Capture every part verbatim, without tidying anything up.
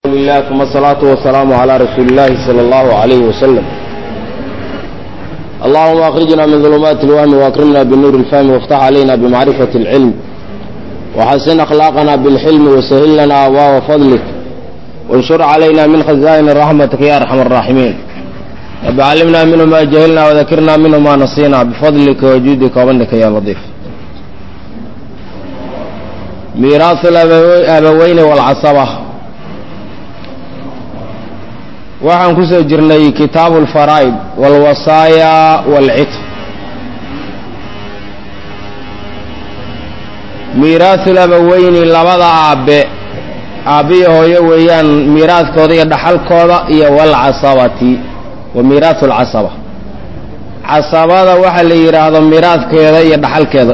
لله ثم الصلاة والسلام على رسول الله صلى الله عليه وسلم. اللهم أخرجنا من ظلمات الوهم وأكرمنا بالنور الفهم وافتح علينا بمعرفة العلم وحسن أخلاقنا بالحلم وسهل لنا أبواب فضلك وانشر علينا من خزائن رحمتك يا أرحم الراحمين. رب علمنا منه ما جهلنا وذكرنا منه ما نسينا بفضلك وجودك ومنك يا لطيف. ميراث الأبوين والعصبة. waxaan ku soo jirnay kitaabul faraa'id wal wasaaya wal itq. miiraasul abawayni labada aabe aabiyo hooyo weeyaan miiraaskooda iyo dhaxalkooda iyo wal casabati wa miiraasul casaba. casabada waxa la yiraahdo miiraaskeeda iyo dhaxalkeeda.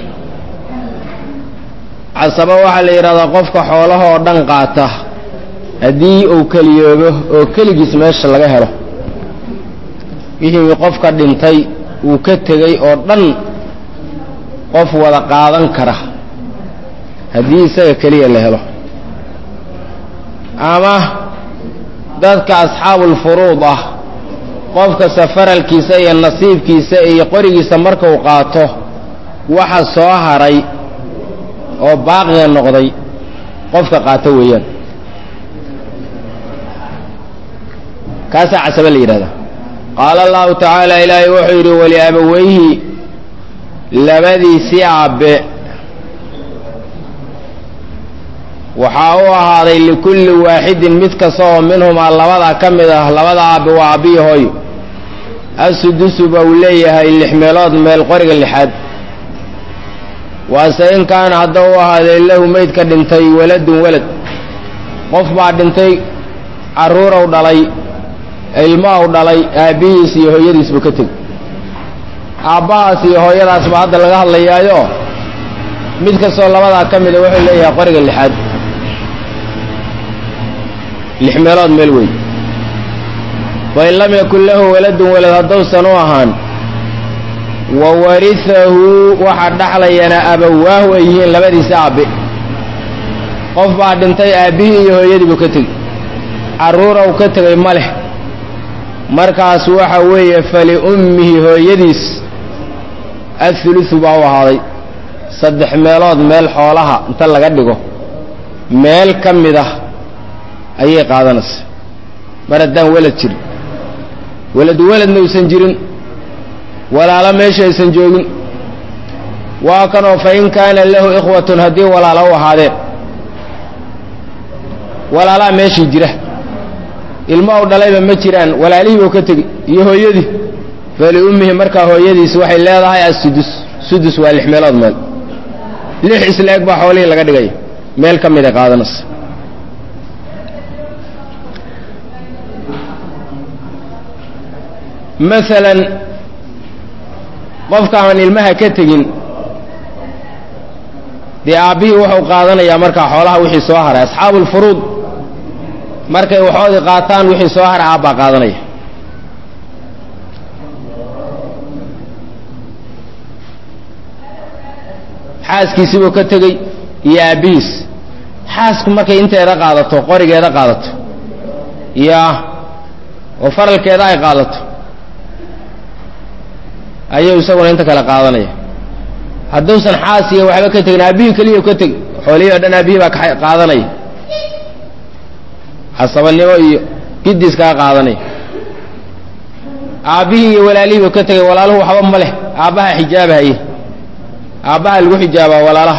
casaba waxa la yiraahdaa qofka xoolaha oo dhan qaata haddii uu keliyoobo oo keligiis meesha laga helo wixii qofka dhintay uu ka tegay oo dhan qof wada qaadan kara haddii isaga keliya la helo, ama dadka asxaabul furuud ah qofka safaralkiisa iyo nasiibkiisa iyo qorigiisa marka uu qaato waxa soo haray oo baaqiga noqday qofka qaata weeyaan. kaasaa casaba la yidhahdaa. qaala allahu tacaala ilaahay wuxuu yidhi waliabawayhi labadiisii aabbe waxaa u ahaaday likulli waaxidin mid kasta oo minhumaa labadaa ka mid ah labada aabbe waa aabbiyi hooyo assudusu ba uu leeyahay lix meelood meel qoriga lixaad. waase in kaana hadda u ahaaday lahu maydka dhintay waladun walad, qof baa dhintay carruurow dhalay ilma u dhalay aabbihiis iyo hooyadiisba ka teg. aabbahaas iyo hooyadaasba hadda laga hadlayaayo mid kastoo labadaa ka mida wuxuu leeyahay qoriga lixaad, lix meelood meel wey. wain lam yakun lahu waladun walad haddowsan u ahaan wa warihahu waxa dhaxlayana abawaahu ay yihiin labadiisa aabbe. qof baa dhintay aabbihii iyo hooyadiibu ka tegi, carruurow ka tegay ma leh, markaas waxa weeye faliummihi hooyadiis athulusu baa u ahaaday. saddex meelood meel xoolaha inta laga dhigo meel ka mid ah ayay qaadanaysa mar haddaan walad jirin. waladu waladna uusan jirin, walaalo meesha aysan joogin. waa kanoo fa in kaana lahu ikhwatun haddii walaalo u ahaadeen, walaalaha meeshii jira ilma u dhalayba ma jiraan, walaalihii buu ka tegi iyo hooyadii. faliummihi markaa hooyadiis waxay leedahay assudus. sudus waa lix meelood meel, lix isla eg baa xoolihii laga dhigaya meel ka mid a qaadanaysa. maalan qofka aan ilmaha ka tegin dee aabbihii wuxuu qaadanayaa markaa xoolaha wixii soo haray. asxaabulfuruud markay waxoodii qaataan wixii soo haray aabbaa qaadanaya. xaaskiisibuu ka tegey iyo aabbihiis. xaasku markay inteeda qaadato qorigeeda qaadato yaa oo faralkeeda ay qaadato ayuu isaguna inta kale qaadanaya. hadduusan xaas iyo waxba ka tegin aabbihii keliya ka teg xoolihii oo dhan aabbihii baa qaadanaya. casabanimo iyo giddiis kaa qaadanaya. aabbihii iyo walaalihiiba ka tegay, walaaluhu waxba ma leh, aabbaha xijaabahaye. aabbaha lagu xijaabaa walaalaha.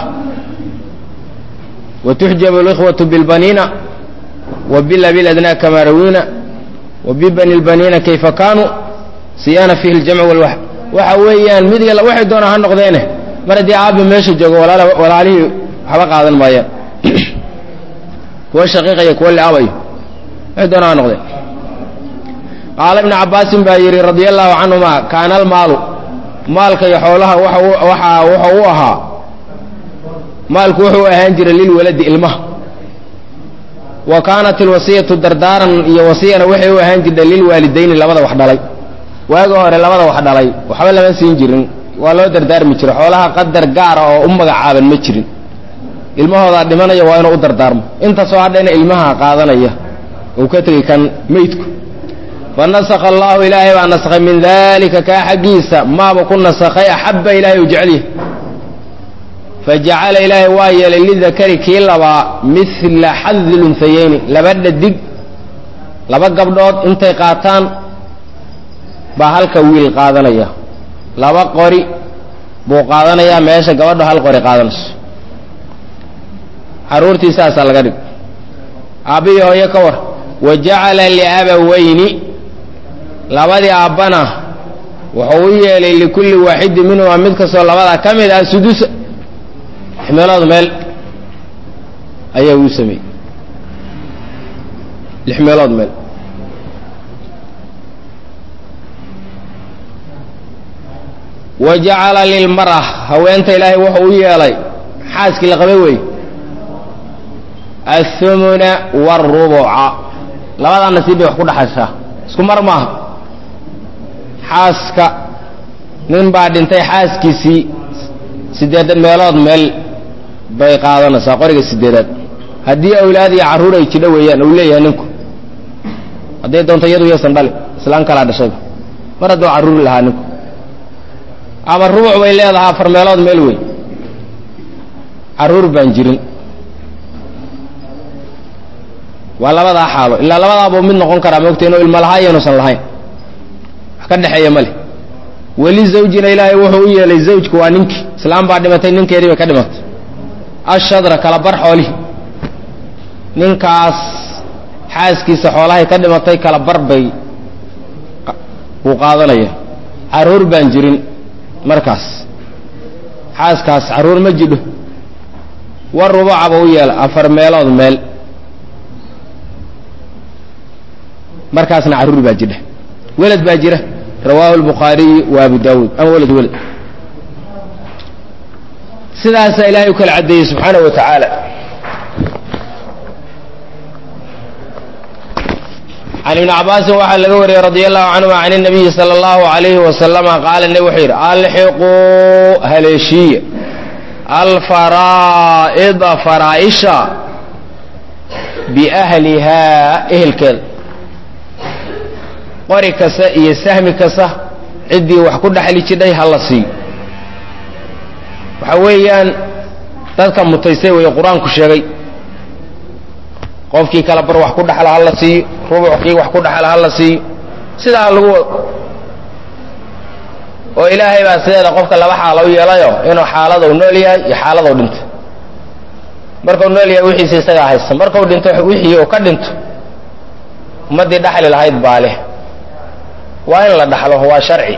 wa tuxjabu alikhwatu bilbaniina wa bilabi ladnaa kamaa rawiina wa bibani lbaniina kayfa kaanuu siyaana fiihi ljamcu walwax. waxa weeyaan mid yalla waxay doonaa ha noqdeene mar haddii aabbi meesha joogo walaalihii waxba qaadan maayaan. kuwa shaqiiqaya kuwa li'aabayo waxay doonaa ha noqdeen. qaala ibnu cabbaasin baa yidhi radia allahu canhuma kaana almaalu maalka iyo xoolaha waxa wuxuu u ahaa maalku wuxuu ahaan jiray lilwaladi ilmaha. wa kaanat alwasiyatu dardaaran iyo wasiyana waxay u ahaan jirtay lilwaalidayni labada wax dhalay. waaga hore labada wax dhalay waxba lama siin jirin, waa loo dardaarmi jiray. xoolaha qadar gaara oo u magacaaban ma jirin. ilmahoodaa dhimanaya waa inuu u dardaarmo, inta soo hadhayna ilmaha qaadanaya وكتري كان ميتك فنسخ الله إلهي ونسخ من ذلك كحقيسة ما بكون نسخي أحب إلهي وجعله فجعل إلهي وايا للذكر كيلبا مثل حظ الأنثيين لبد الدق لبد قبضات انت قاتان بهالك ويل قادنيا لبد قري بو قادنيا ماشا قبض هال قري قادنس حرورتي ساسا لقدق أبي هو يكور وجعل لأبوين لبد أبنا وحوية لكل واحد منهم أمدكسو لبد كمد السدوس حملات مال أيه يسمي الحملات مال وجعل للمرأة هو أنت إلهي وحوية لي حاسك لقبوي الثمن والربع لبدا نصيب وحكو دحشا اسكو مرما حاسك من بعد انتي حاسكيسي سيداد ميلاد ميل bay qaadanaysaa qoriga sideedaad hadii awlaad iyo caruur ay jidho weeyaan uu leeyahay ninku haday doonto iyadu yeesan dhali islaan kala dhashay maradu caruur lahaa ninku ama rubuc way leedahay afar meelood meel weey caruur baan jirin waa labada xaalo illa labada abo mid noqon kara moogtay inuu ilmo lahayn inuu lahayn wax ka dhaxeeya male wali zawjina ilaahay wuxuu u yeelay zawjku waa ninki islaam baa dhimatay ninkeedii bay ka dhimatay ashadra kala bar xoolihi ninkaas xaaskiisa xoolahay ka dhimatay kala bar bay u qaadanaya caruur baan jirin markaas xaaskaas caruur ma jidho war rubuca buu yeelay afar meelood meel markaasna caruur baa jidha walad baa jira rawaahu al-bukhari wa abu daawud ama walad walad sidaas ilaahay kala cadeeyay subhanahu wa ta'ala عن ابن عباس وحل لغوري رضي الله عنه عن النبي صلى الله عليه وسلم قال النبي حير الحقوا هلشي الفرائض فرائشا بأهلها اهل كذا قري كسا يسهم كسا عدي وحكو دحلي جدي هلا سي وحويان dadka mutaysay way quraanku sheegay qofkii kala bar wax ku dhaxal hal si rubuuqii wax ku dhaxal hal si sida lagu oo ilaahay baa sideeda qofka laba xaalo u yeelayo inuu xaalado nool yahay iyo xaalado dhinto marka nool yahay wixii isaga haysan marka uu dhinto wixii uu ka dhinto ummadii dhaxal lahayd baale waa in la dhaxlo waa sharci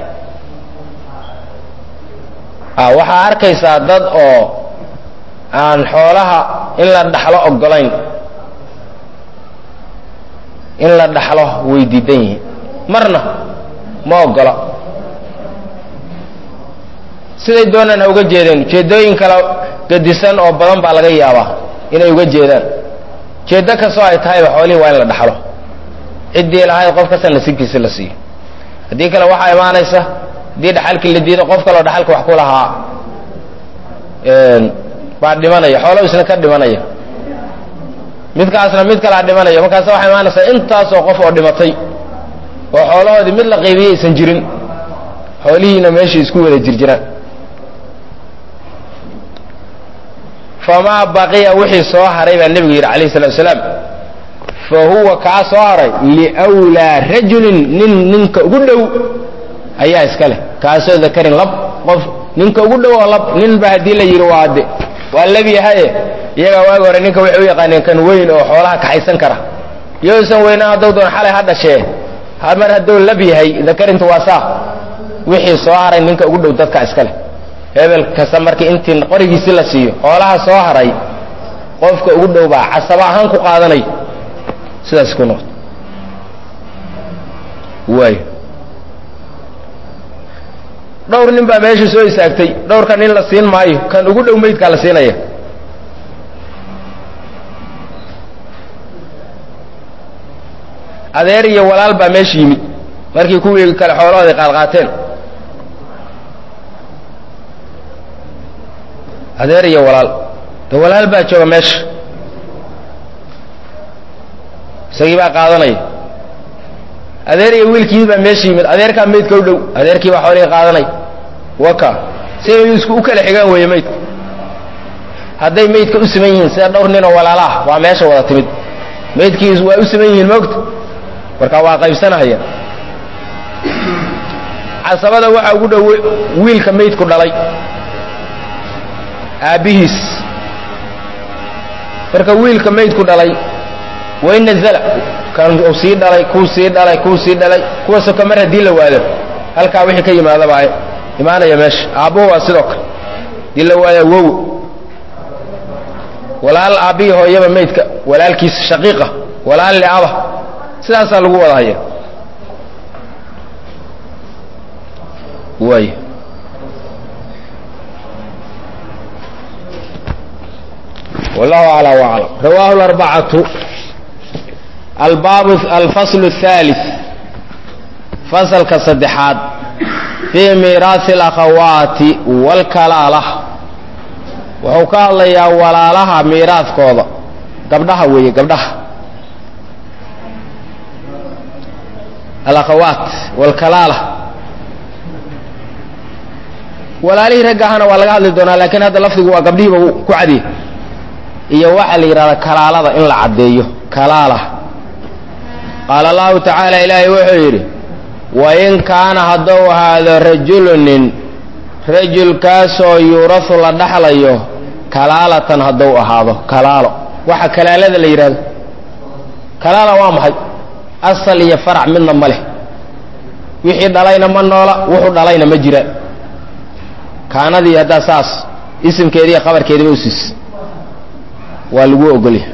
ah waxa arkaysaa dad oo aan xoolaha in la dhaxlo ogolayn in la dhaxlo way diidan yihiin marna ma ogola siday doonaan uga jeedeen jeedooyin kala gadisan oo badan baa laga yaabaa inay uga jeedaan jeedo ka soo ay tahay xoolihi waa in la dhaxlo cidii lahayd qof ka sanadkiisa la siiyo hadii kale waxa imaanaysa dii dhaxalkii la diido qof kale oo dhaxalka wax ku lahaa een baa dhimanaya xoolo isna ka dhimanaya midkaasna mid kala dhimanaya markaas waxa imaanaysa intaas oo qof oo dhimatay oo xoolahoodii mid la qaybiyay isan jirin xoolihiina meeshii isku wada jirjiraan fama baqiya wixii soo haray baa nabiga yiri kaleey salaatu wasalaam fa huwa ka soo haray li awla rajulin nin ninka ugu dhow ayaa iska leh kaasoo dakarin lab qof ninka ugu dhow lab nin baa hadii la yiri waade waa labi yahay iyaga waa hore ninka wuxuu yaqaaneen kan weyn oo xoolaha ka haysan kara yoosan weynaa dawdoon xalay hadda shee hamar hadoo labi yahay dakarinta waasaa wixii soo haray ninka ugu dhow dadka iska leh hebel kasta markii intii qorigiisa la siiyo xoolaha soo haray qofka ugu dhow baa casaba ahaan ku qaadanay sidaas ku noqdo way dhowr nin baa meesha soo istaagtay dhowrka nin la siin maayo kan ugu dhow meydka la siinaya adeer iyo walaal baa meesha yimid markii kuwii kale xoolahooda qaal qaateen adeer iyo walaal de walaal baa jooga meesha isagii baa qaadanaya adeer iyo wiilkii baa meesha yimid adeerkaa maydka u dhow adeerkii baa xoolihii qaadanaya waka siday isku u kala xigaan weeye maydka hadday maydka u siman yihiin sida dhowr ninoo walaalaah waa meesha wada timid maydkiis waa u siman yihiin moogta marka waa qaybsanahaya casabada waxaa ugu dhow wiilka maydku dhalay aabbihiis marka wiilka maydku dhalay wain nazala kan uu sii dhalay kuu sii dhalay kuu sii dhalay kuwa soka mar haddii la waado halkaa wixii ka yimaada baa imaanaya meesha aabbuhu waa sidoo kale haddii la waaya wow walaal aabbihii hooyaba maydka walaalkiisa shaqiiqa walaal liaba sidaasaa lagu wada haya waay والله أعلى وأعلم. رواه الأربعة. الباب الفصل الثالث فصل كصدحات في ميراث الأخوات والكلالة وحكى الله يا ولا لها ميراث كوضا قبلها وي قبلها الأخوات والكلالة ولا لي رجعنا ولا قاعد دونا لكن هذا لفظ هو قبليه كعدي iyo waxa la yiraahdaa kalaalada in la cadeeyo kalaala qala Allah ta'ala ilaahi wuxuu yiri wa in kaana hadaw hada rajulun rajul kaasoo yurasu la dhaxlayo kalaalatan hadaw ahaado kalaalo waxa kalaalada la yiraahdo kalaala waa maxay asal iyo farac midna ma leh wixii dhalayna ma noola wuxuu dhalayna ma jira kaanadii hada saas isimkeedii iyo khabarkeedii u sis waa lagu ogolyahay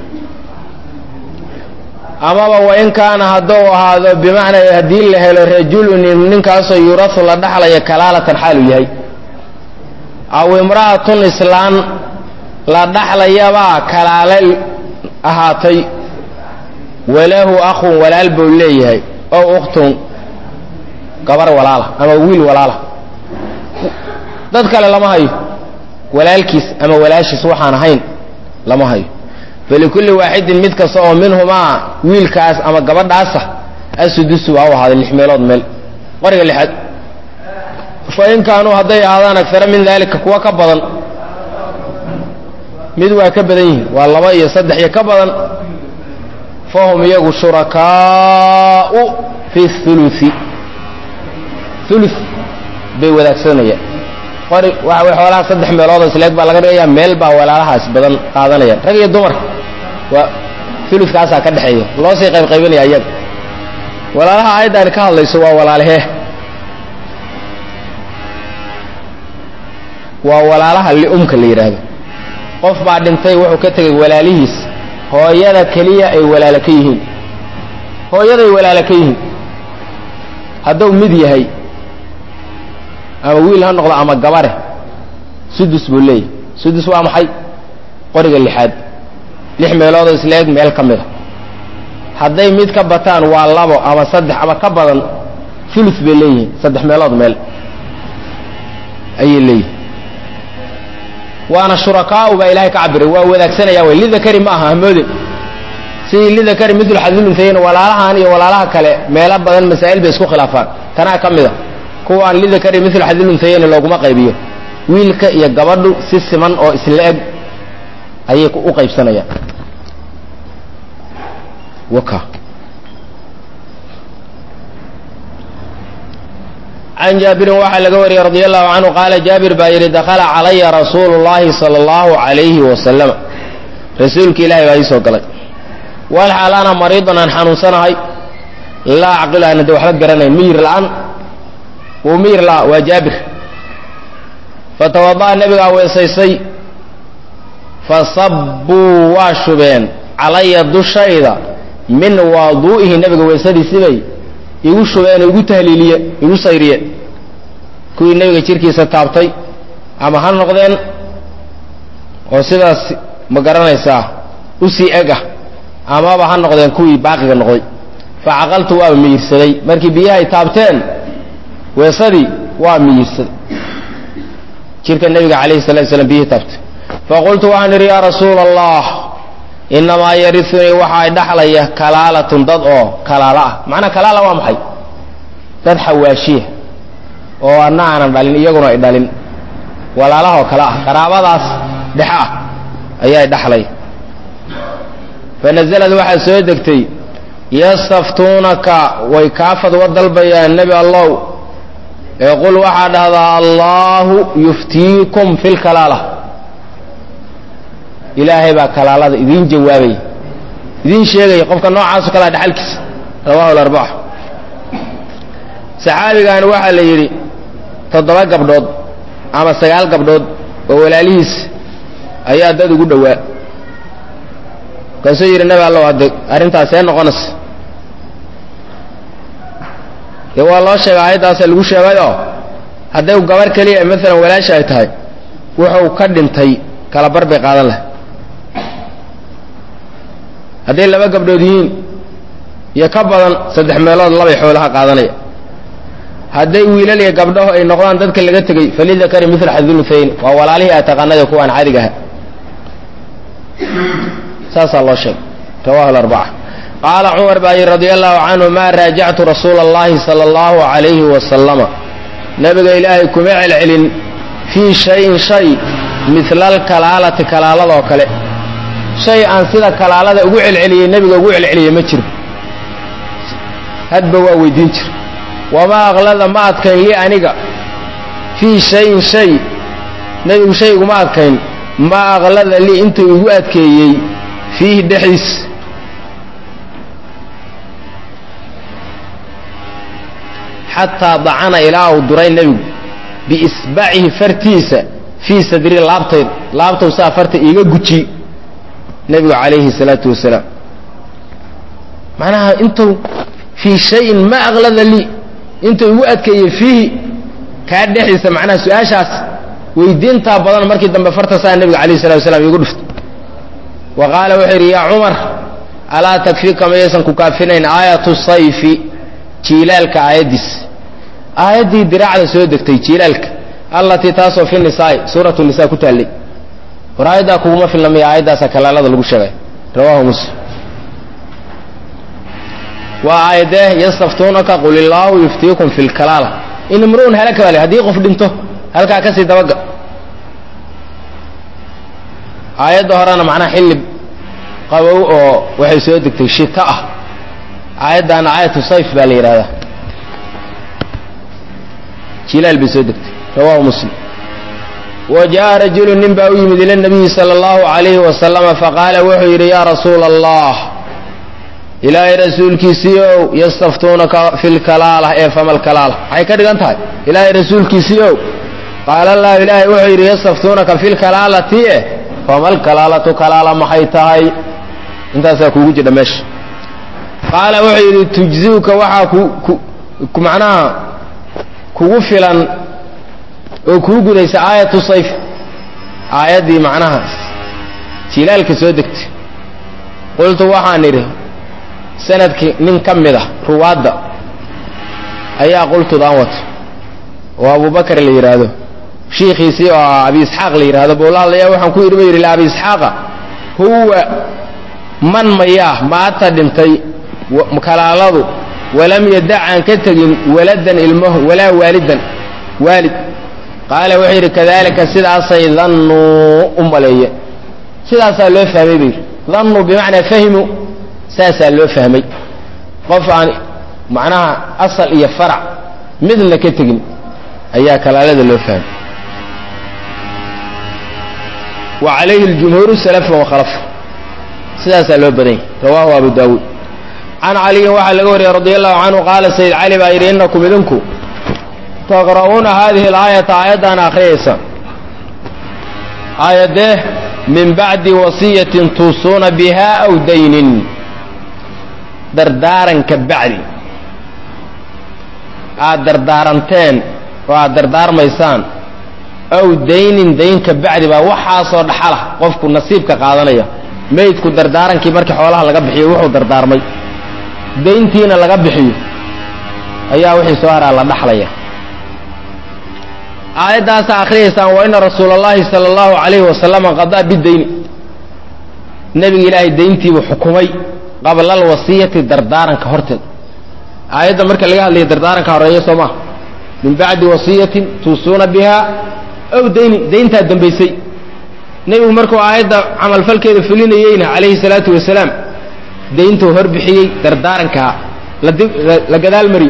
amaba wa in kaana hadduu ahaado bimacnaa haddii la helo rajulun ninkaasoo yurasu la dhaxlaya kalaalatan xaalu yahay aw imra'atun islaan la dhaxlayabaa kalaale ahaatay walahu akhun walaal buu leeyahay ow ukhtun gabar walaala ama wiil walaala dad kale lama hayo walaalkiis ama walaashiis waxaan ahayn lama hayo falikulli waaxidin mid kasta oo minhumaa wiilkaas ama gabadhaasa asudusu waa u ahaaday lix meelood meel qoriga lixaad fa in kaanuu hadday ahaadaan agara min daalika kuwa ka badan mid waa ka badan yihiin waa laba iyo saddex iyo ka badan fahum iyagu shurakaa'u fi thuluthi thuluth bay wadaagsanayaan qori waxa way xoolaha saddex meelood isleeg baa laga dhigayaa meel baa walaalahaas badan qaadanayaan rag iyo dumar waa thuluthkaasa ka dhaxeeyo loo sii qayb qaybinaya iyaga walaalaha aydan ka hadlayso waa walaalahe waa walaalaha li umka la yiraahdo qof baa dhintay wuxuu ka tagay walaalihiis hooyada kaliya ay walaala ka yihiin hooyada ay walaala ka yihiin hadduu mid yahay ama wiil ha noqdo ama gabare sudus buu leeyahay sudus waa maxay qoriga lixaad lix meelood oo isleeg meel ka mid a hadday mid ka bataan waa labo ama saddex ama ka badan thuluth bay leeyihiin saddex meelood meel ayay leeyihiin waana shurakaa'u baa ilaahay ka cabiray waa wadaagsanaya way lidakari ma aha hamoodin sidii lidakari midul xadil untayna walaalahan iyo walaalaha kale meelo badan masaa'il bay isku khilaafaan tanaa ka mid a kuwa aan lidakari midul xadil untayna looguma qaybiyo wiilka iyo gabadhu si siman oo isla eg ayay u qaybsanayaan waka عن جابر وحل قوري رضي الله عنه قال جابر باير دخل علي رسول الله صلى الله عليه وسلم رسولك إلهي بايسو قلت والحال أنا مريض أن حنوسنهي لا عقل أن دو حلق قرنين مير الآن ومير لا وجابر فتوضأ النبي ويسيسي فصبوا واشبين علي الدشيدة من وضوئه النبي ويسدي سبي igu shubeen igu tahliiliye igu sayriye kuwii nabiga jirkiisa taabtay ama ha noqdeen oo sidaas ma garanaysaa u sii ega ama ba ha noqdeen kuwii baaqiga noqday faaqaltu waa miirsaday markii biyaha taabteen weesadii waa miirsaday jirka nabiga kaleey sallallahu alayhi wasallam biyaha taabtay faqultu wa an ya rasuul allah inamaa yarisunii waxaa dhaxlaya kalaalatun dad oo kalaala ah macnaa kalaala waa maxay dad xawaashiya oo anna aanan dhalin iyaguna ay dhalin walaalahoo kale ah qaraabadaas dhexe ah ayaa dhaxlay fanazalad waxaa soo degtay yastaftuunaka way kaa fadwo dalbayaan nebi allow ee qul waxaa dhahdaa allaahu yuftiikum fi lkalaala ilaahay baa kalaalada idiin jawaabaya idiin sheegaya qofka noocaaso kalea dhaxalkiisa rawahu alarbaca saxaabigaani waxaa la yidhi toddoba gabdhood ama sagaal gabdhood oo walaalihiis ayaa dad ugu dhowaa kaasuu yidhi nabi allow hadde arrintaas see noqonaysa dee waa loo sheegay aayaddaasa lagu sheegayoo hadday gabar keliya maalan walaasha ay tahay wuxuu ka dhintay kala bar bay qaadan lahay hadday laba gabdhood yihiin iyo ka badan saddex meelood labay xoolaha qaadanaya hadday wiilal iyo gabdhaho ay noqdaan dadka laga tegey falidakari mila xaduluthayn waa walaalihii aa taqaanada kuwaan cadig aha saasaa loo sheegay rawahu alarbaca qaala cumar baa yidhi radia allahu canhu maa raajactu rasuula allahi sala allahu calayhi wasalama nabiga ilaahay kuma celcelin fii shayin shay midla alkalaalati kalaaladoo kale shay aan sida kalaalada ugu celceliyey nebiga ugu celceliyey ma jiro hadba waa weydiin jira wamaa aqlada ma adkayn lii aniga fii shayin shay nebigu shay iguma adkayn maa aqlada lii intuu igu adkeeyey fiihi dhexdiis xataa dacana ilaa uu duray nebigu biisbacihi fartiisa fii sadri laabtayd laabtow saa farta iiga guji nebigu calayhi salaatu wasalaam macnaha intuu fii shayin ma aqlada lii intuu igu adkeeyey fiihi kaa dhexdiisa macnaha su-aashaas weydiintaa badan markii dambe farta saa nebiga calayhi salatu wasalaam iigu dhuftay wa qaala wuxuu yidhi yaa cumar alaa takfika mayaysan ku kaafinayn aayatu sayfi jiilaalka aayaddiis aayaddii diraacda soo degtay jiilaalka allatii taasoo fi nisaa'i suuratu nisaa ku taallay war aayaddaa kuguma filnamaya aayaddaasaa kalaalada lagu sheegay rawaahu muslim waa aayadee yastaftuunaka qul illaahu yuftiikum fi lkalaala in imru'un halaka bale haddii qof dhinto halkaa ka sii dabaga aayadda horena macnaha xilli qabow oo waxay soo degtay shita ah aayaddaana aayatu sayf baa la yidhahdaa jilaal bay soo degtay rawaahu muslim wa jaa'a rajulu nin baa u yimid ila nabiyi sala allahu calayhi wasalama faqaala wuxuu yidhi yaa rasuula allah ilaahay rasuulkiisiiow yastaftuunaka fi lkalaala ee fama lkalaala maxay ka dhigan tahay ilaahay rasuulkiisiiow qaala allahu ilaahay wuxuu yidhi yastaftuunaka fi lkalaalati e fama lkalaalatu kalaala maxay tahay intaasaa kuugu jidha meesha qaala wuxuu yidhi tujziuka waxaa ku macnaha kugu filan oo kuu gudaysa aayatu sayf aayaddii macnaha jilaalka soo degtay qultu waxaan idhi sanadkii nin ka mid ah ruwaadda ayaa qultudaan wato oo abubakar la yidhaahdo shiikhiisii oo abi isxaaq la yidhahdo buu la hadlayaa waxaan ku yidhi ba yidhi abi isxaaqa huwa man mayaa maata dhintay kalaaladu walam yadac aan ka tegin waladan ilmahu walaa waalidan waalid qaala wuxuu yidhi kadalika sidaasay dannuu u maleeye sidaasaa loo fahmay buu yidhi dannuu bimacnaa fahimu saasaa loo fahmay qof aan macnaha asal iyo farac midna ka tegin ayaa kalaalada loo fahmay wa calayhi اljumhuuru salafan wakhalafan sidaasaa loo badan yahy rawaahu abu daawuud can caliyin waxaa laga wariyey radi allahu canhu qaala sayid cali baa yidhi inakum idinku taqra'uuna haadihi alaayata aayaddaana akhriyaysa aayadee min bacdi wasiyatin tuusuuna biha aw daynin dardaaranka bacdi aad dardaaranteen oo aad dardaarmaysaan aw daynin daynka bacdi baa waxaasoo dhaxala qofku nasiibka qaadanaya maydku dardaarankii markii xoolaha laga bixiyo wuxuu dardaarmay dayntiina laga bixiyo ayaa wixii soo haraa la dhaxlaya aayaddaasaa akhriyaysaan wa ina rasuula allahi sala allahu calayhi wasalama qadaa bidayni نبي إلهي دينتي وحكمي قبل الوصية دردارا كهرتد آية مركا لقاها اللي دردارا كهرية سما من بعد وصية توصون بها أو دين دينتها الدنبيسي نبي مركو آية عمل فلك فلين يينا عليه الصلاة والسلام دينته هربحي دردارا كها لقد المري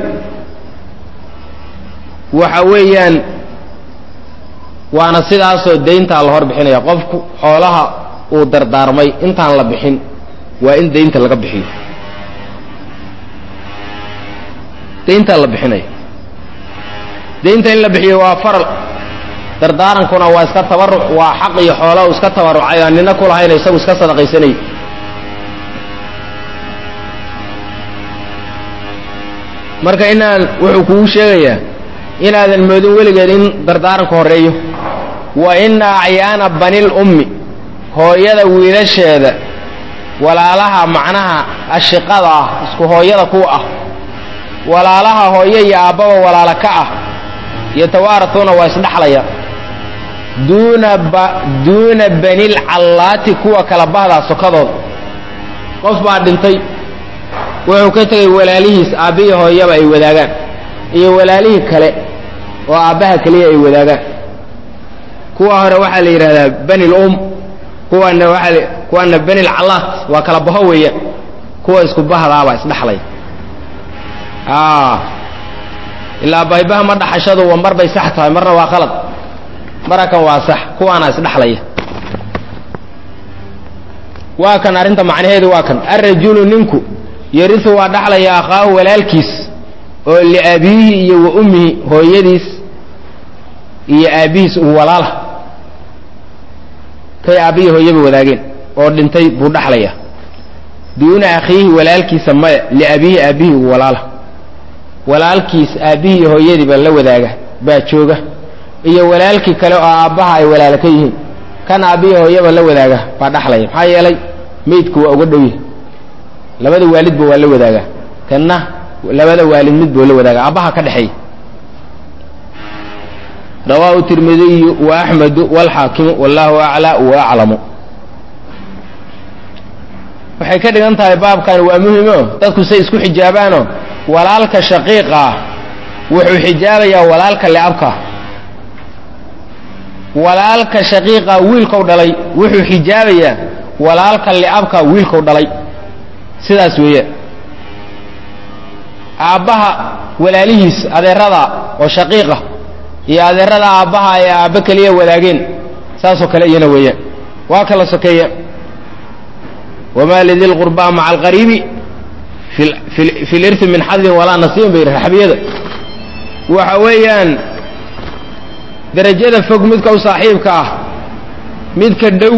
وحويان وانا sidaasoo deynta la hor bixinaya qofku xoolaha uu dardaarmay intaan la bixin waa in deynta laga bixiyo deynta la bixinay deynta in la bixiyo waa faral dardaarankuna waa iska tabarruc waa xaq iyo xoolaha iska tabarrucay aanina ku lahayn isagu iska sadaqaysanay marka inaan wuxuu kugu sheegayaa inaadan moodin weligeed in dardaaranka horeeyo wa inna acyaana banil ummi hooyada wiilasheeda walaalaha macnaha ashiqada ah isku hooyada ku ah walaalaha hooyo iyo aabbaba walaala ka ah yatawaaratuuna waa isdhaxlaya duuna ba duuna banil callaati kuwa kala bahdaa sokadood qof baa dhintay wuxuu ka tegay walaalihiis aabbihi hooyaba ay wadaagaan iyo walaalihii kale oo aabbaha kaliya ay wadaagaan kuwa hore waxaa la yidhahdaa bani lum kuwana waaa kuwana bani lcallaat waa kala baho weeya kuwa isku bahdaabaa isdhaxlay ilaa baybaha ma dhaxashadu waa mar bay sax tahay marna waa khalad marakan waa sax kuwaana isdhaxlaya waa kan arrinta macnaheedu waa kan arrajulu ninku yarisu waa dhaxlaya akhaahu walaalkiis oo liabiihi iyo wa ummihi hooyadiis iyo aabihiis uu walaala kay aabbihi hooyaba wadaageen oo dhintay buu dhaxlaya duuna akhiihi walaalkiisa maya liabiihi aabihi uu walaala walaalkiis aabihi iyo hooyadii baa la wadaaga baa jooga iyo walaalkii kale oo aabbaha ay walaala ka yihiin kan aabbihi hooyaba la wadaaga baa dhaxlaya maxaa yeelay meydku waa uga dhow yahay labada waalidba waa la wadaagaa kanna labada waalid mid buu la wadaaga aabbaha ka dhaxeey rawaahu tirmidiy wa axmed wal haakim wallahu a'la wa a'lamu waxay ka dhigan tahay baabkan waa muhiim oo dadku say isku xijaabaano walaalka shaqiiqa wuxuu xijaabayaa walaalka liabka walaalka shaqiiqa wiilka u dhalay wuxuu xijaabayaa walaalka liabka wiilka u dhalay sidaas weeye aabbaha walaalihiis adeerada oo shaqiiqa iyo adeerada aabbaha ay aabba kaliya wadaageen saasoo kale iyana weeye waa kala sokeeya wamaa lidil qurbaa maca alqariibi fi lirthi min xadin walaa nasiibin bay raxbiyada waxa weeyaan darajada fog midka u saaxiibka ah midka dhow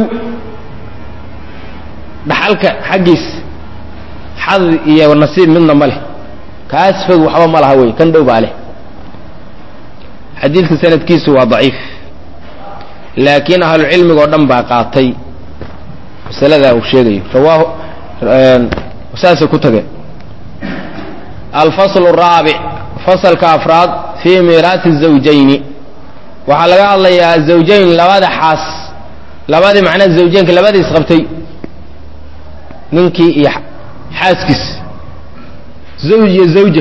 dhaxalka xaggiis xad iyo nasiib midna ma leh kaas fog waxba ma laha wey kan dhow baa leh xadiidka sanadkiisu waa daciif laakiin ahlucilmiga oo dhan baa qaatay masaladaa uu sheegayo rawaahu saasay ku tageen alfasl الraabic fasalka afraad fii miiraati الزawjayni waxaa laga hadlayaa zawjayn labada xaas labadii macnaa zawjaynka labadii isqabtay ninkii iyo xaaskiis zawj iyo zawja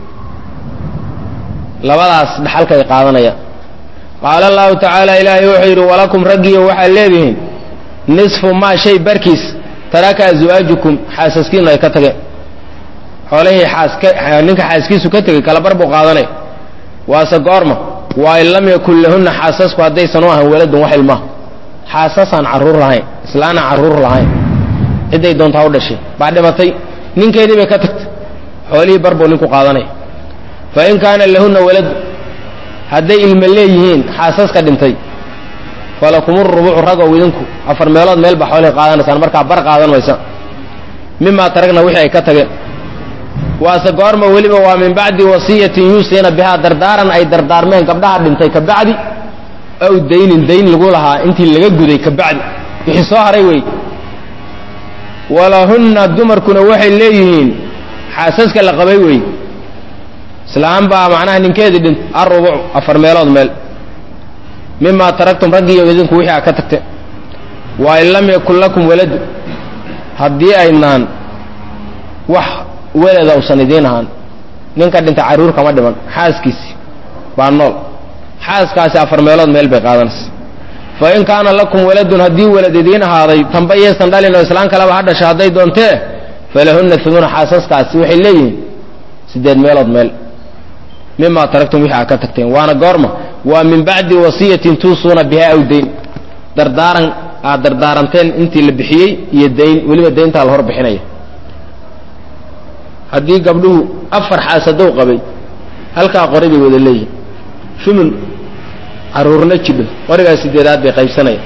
labadaas dhaxalka ay qaadanayaan qaala allahu tacaala ilaahay wuxuu yidhi walakum raggiyo waxaad leedihiin nisfu maa shay barkiis taraka aswaajukum xaasaskiinu ay ka tageen xoolihii xaaska ninka xaaskiisu ka tegey kala bar buu qaadanay waase goorma waa in lam yakun lahunna xaasasku haddaysan u ahan waladun wax ilmaha xaasasaan carruur lahayn islaanaan carruur lahayn cidday doontaa u dhashay baa dhimatay ninkeedii bay ka tagtay xoolihii bar buu ninku qaadanaya fa in kaana lahunna waladu hadday ilma leeyihiin xaasaska dhintay falakum urubucu ragow idinku afar meelood meel baa xoolihii qaadanaysaan markaa bar qaadan maysa mimaa taragna wixii ay ka tageen waase goorma weliba waa min bacdi wasiyatin yuusiina bihaa dardaaran ay dardaarmeen gabdhaha dhintay ka bacdi aw daynin dayn lagu lahaa intii laga guday ka bacdi wixii soo haray wey walahunna dumarkuna waxay leeyihiin xaasaska la qabay wey islaan baa macnaha ninkeedii dhint arubuc afar meelood meel mimaa taragtum raggiiyo idinku wixii aa ka tagteen waa in lam yakun lakum waladu haddii aynaan wax weleda usan idiin ahaan ninka dhinta carruur kama dhiman xaaskiisi baa nool xaaskaasi afar meelood meel bay qaadanaysa fa in kaana lakum waladun haddii welad idiin ahaaday tamba iyaysan dhalin oo islaan kaleba ha dhasha hadday doontee falahunna humuuna xaasaskaasi waxay leeyihiin siddeed meelood meel mimaa taragtum wixii aad ka tagteen waana goorma waa min bacdi wasiyatin tuusuuna bihaa aw dayn dardaaran aad dardaaranteen intii la bixiyey iyo dayn weliba dayntaa la hor bixinaya haddii gabdhuhu afar xaasadow qabay halkaa qori bay wada leeyihin shumul carruurna jidho qorigaa sideedaad bay qaybsanaya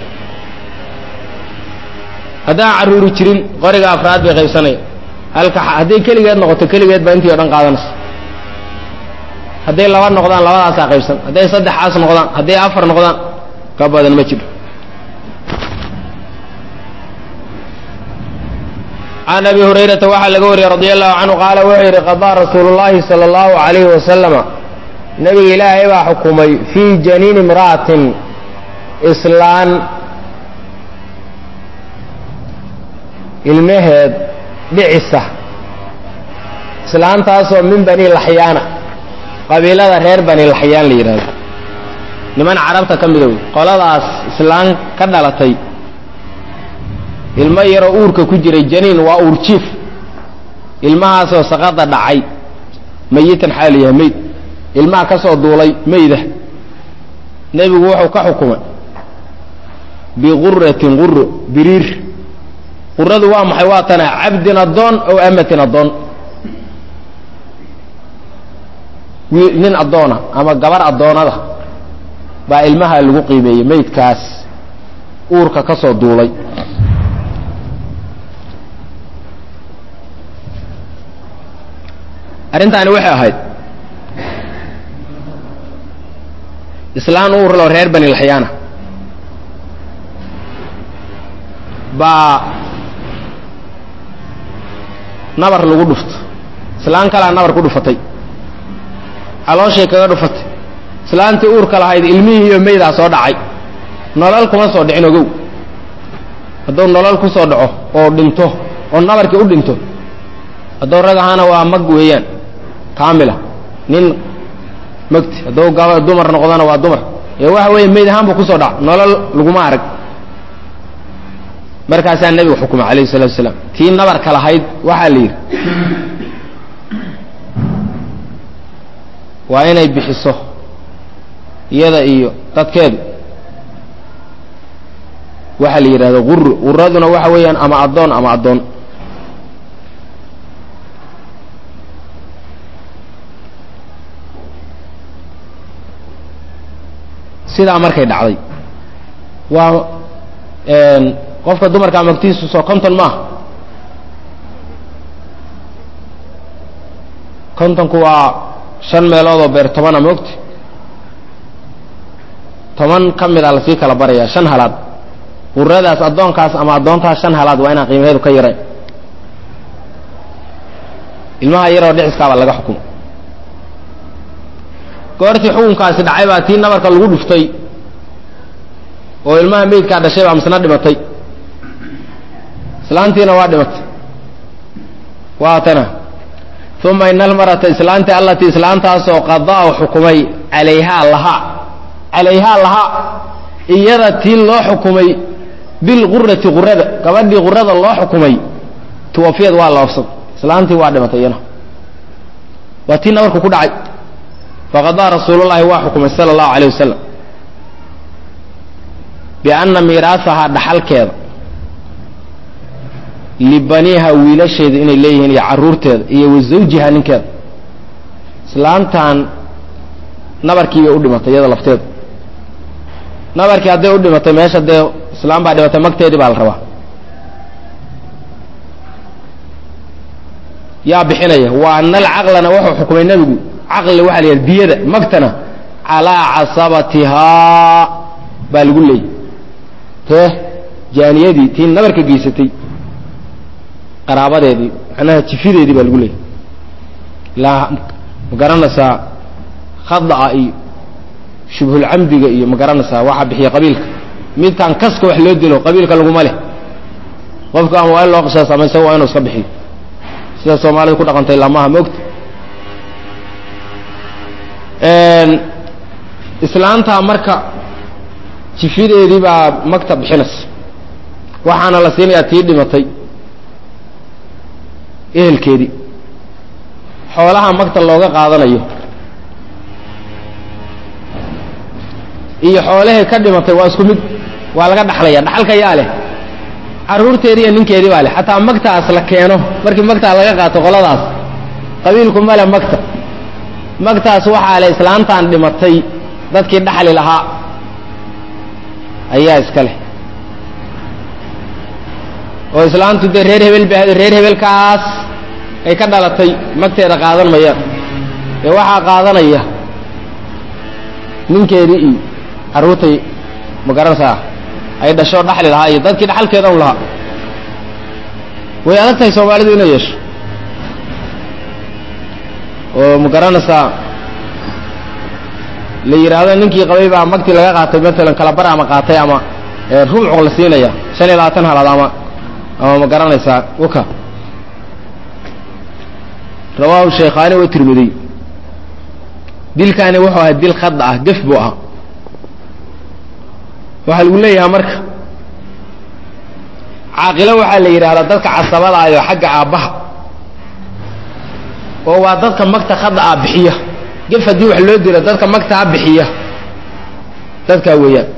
haddaan carruuri jirin qoriga afraad bay qaybsanaya halka hadday keligeed noqoto keligeed baa intii o dhan qaadanaysa hadday laba noqdaan labadaasaa qaybsan hadday saddex xaas noqdaan hadday afar noqdaan ka badan ma jidho can abi hurayrata waxaa laga wariyey radia allahu canhu qaala wuxuu yidhi qadaa rasuulu llaahi sala allahu calayhi wasalama nabiga ilaahay baa xukumay fii janiini imra'atin islaan ilmaheed dhicisa islaantaasoo min bani laxyaana qabiilada reer bani laxyaan la yidhahdo niman carabta ka mida wey qoladaas islaan ka dhalatay ilmo yaroo uurka ku jiray janiin waa uur jiif ilmahaasoo saqada dhacay mayitan xaal yahay meyd ilmaha ka soo duulay meyda nebigu wuxuu ka xukumay biquratin quro biriir quradu waa maxay waa tana cabdin addoon ow amatin addoon nin addoona ama gabar addoonada baa ilmaha lagu qiimeeyey meydkaas uurka ka soo duulay arrintaani waxay ahayd islaan uurlo reer bani laxyaana baa nabar lagu dhufto islaan kalaa nabar ku dhufatay calooshay kaga dhufatay islaantii uurka lahayd ilmihii iyo meydaa soo dhacay nolol kuma soo dhicin ogow hadduu nolol ku soo dhaco oo dhinto oo nabarkii u dhinto hadduu rag ahaana waa mag weeyaan kaamila nin magti hadduu gaba dumar noqdana waa dumar ee waxa weeye meyd ahaan buu kusoo dhac nolol laguma arag markaasaa nebigu xukumay calayhi salatu wasalaam tii nabarka lahayd waxaa la yidhi waa inay bixiso iyada iyo dadkeedu waxaa la yidhahdo qurro quraduna waxa weeyaan ama addoon ama addoon sidaa markay dhacday waa qofka dumarkaa magtiisu soo konton maaha kontonku waa shan meelood oo beer tobana moogta toban ka mid a lasii kala barayaa shan halaad quradaas addoonkaas ama addoontaas shan halaad waa inaan qiimaheedu ka yarayn ilmaha yaroo dhiciskaabaa laga xukumo goortii xukunkaasi dhacay baa tii nabarka lagu dhuftay oo ilmaha meydkaa dhashay baa misna dhimatay islaantiina waa dhimatay waatana uma ina almarata islaantii allatii islaantaasoo qadaa xukumay calayhaa lahaa calayhaa lahaa iyada tii loo xukumay bilqurati qurada gabadhii qurada loo xukumay tuwafiyad waa la ofsad islaantii waa dhimatay iyana waa tii nabarku ku dhacay faqadaa rasuulullaahi waa xukumay sala allahu calayh wasalam bianna miiraasahaa dhaxalkeeda libaniiha wiilasheeda inay leeyihiin iyo carruurteeda iyo wa zawjiha ninkeeda islaantan nabarkii bay u dhimatay iyada lafteedu nabarkii hadday u dhimatay meesha dee islaan baa dhimatay magteedii baa la rabaa yaa bixinaya wa ana alcaqlana wuxuu xukumay nebigu caqli waxa la yidhaha diyada magtana calaa casabatihaa baa lagu leeyay tee jaaniyadii tii nabarka geysatay qaraabadeedii macnaha jifideedii baa lagu leeyay ilaa ma garanaysaa khada'a iyo shubhulcamdiga iyo ma garanaysaa waxaa bixiya qabiilka midkaan kaska wax loo dilo qabiilka laguma leh qofka ama waa in loo qisaas ama isaga waa inuu iska bixiyo sida soomaalida ku dhaqantay lamaha moogta islaanta marka jifideedii baa magta bixinaysa waxaana la siinayaa tii dhimatay ehelkeedii xoolaha magta looga qaadanayo iyo xoolahii ka dhimatay waa isku mid waa laga dhaxlaya dhaxalka yaa leh carruurteedii iyo ninkeedii baa leh xataa magtaas la keeno markii magtaa laga qaato qoladaas qabiilku male magta magtaas waxaa leh islaantaan dhimatay dadkii dhaxli lahaa ayaa iska leh oo islaantu dee reer hebel ba reer hebelkaas ay ka dhalatay magteeda qaadan mayaan ee waxaa qaadanaya ninkeedii iyo carruurtay ma garanaysaa ay dhasho dhaxli lahaa iyo dadkii dhaxalkeeda un lahaa way adag tahay soomaalidu inay yeesho oo ma garanaysaa la yidhaahdo ninkii qabay baa magtii laga qaatay maalan kala bar ama qaatay ama rubcuq la siinaya shan iyo labaatan halaad ama ama ma garanaysaa waka rawaahu shaykhaani wa tirmidiy dilkaani wuxuu ahaa dil khad ah gef buu ahaa waxaa lagu leeyahaa marka caaqilo waxaa la yidhahdaa dadka casabada ayo xagga aabbaha oo waa dadka magta khadda ah bixiya gef haddii wax loo dilo dadka magtaa bixiya dadkaa weeyaan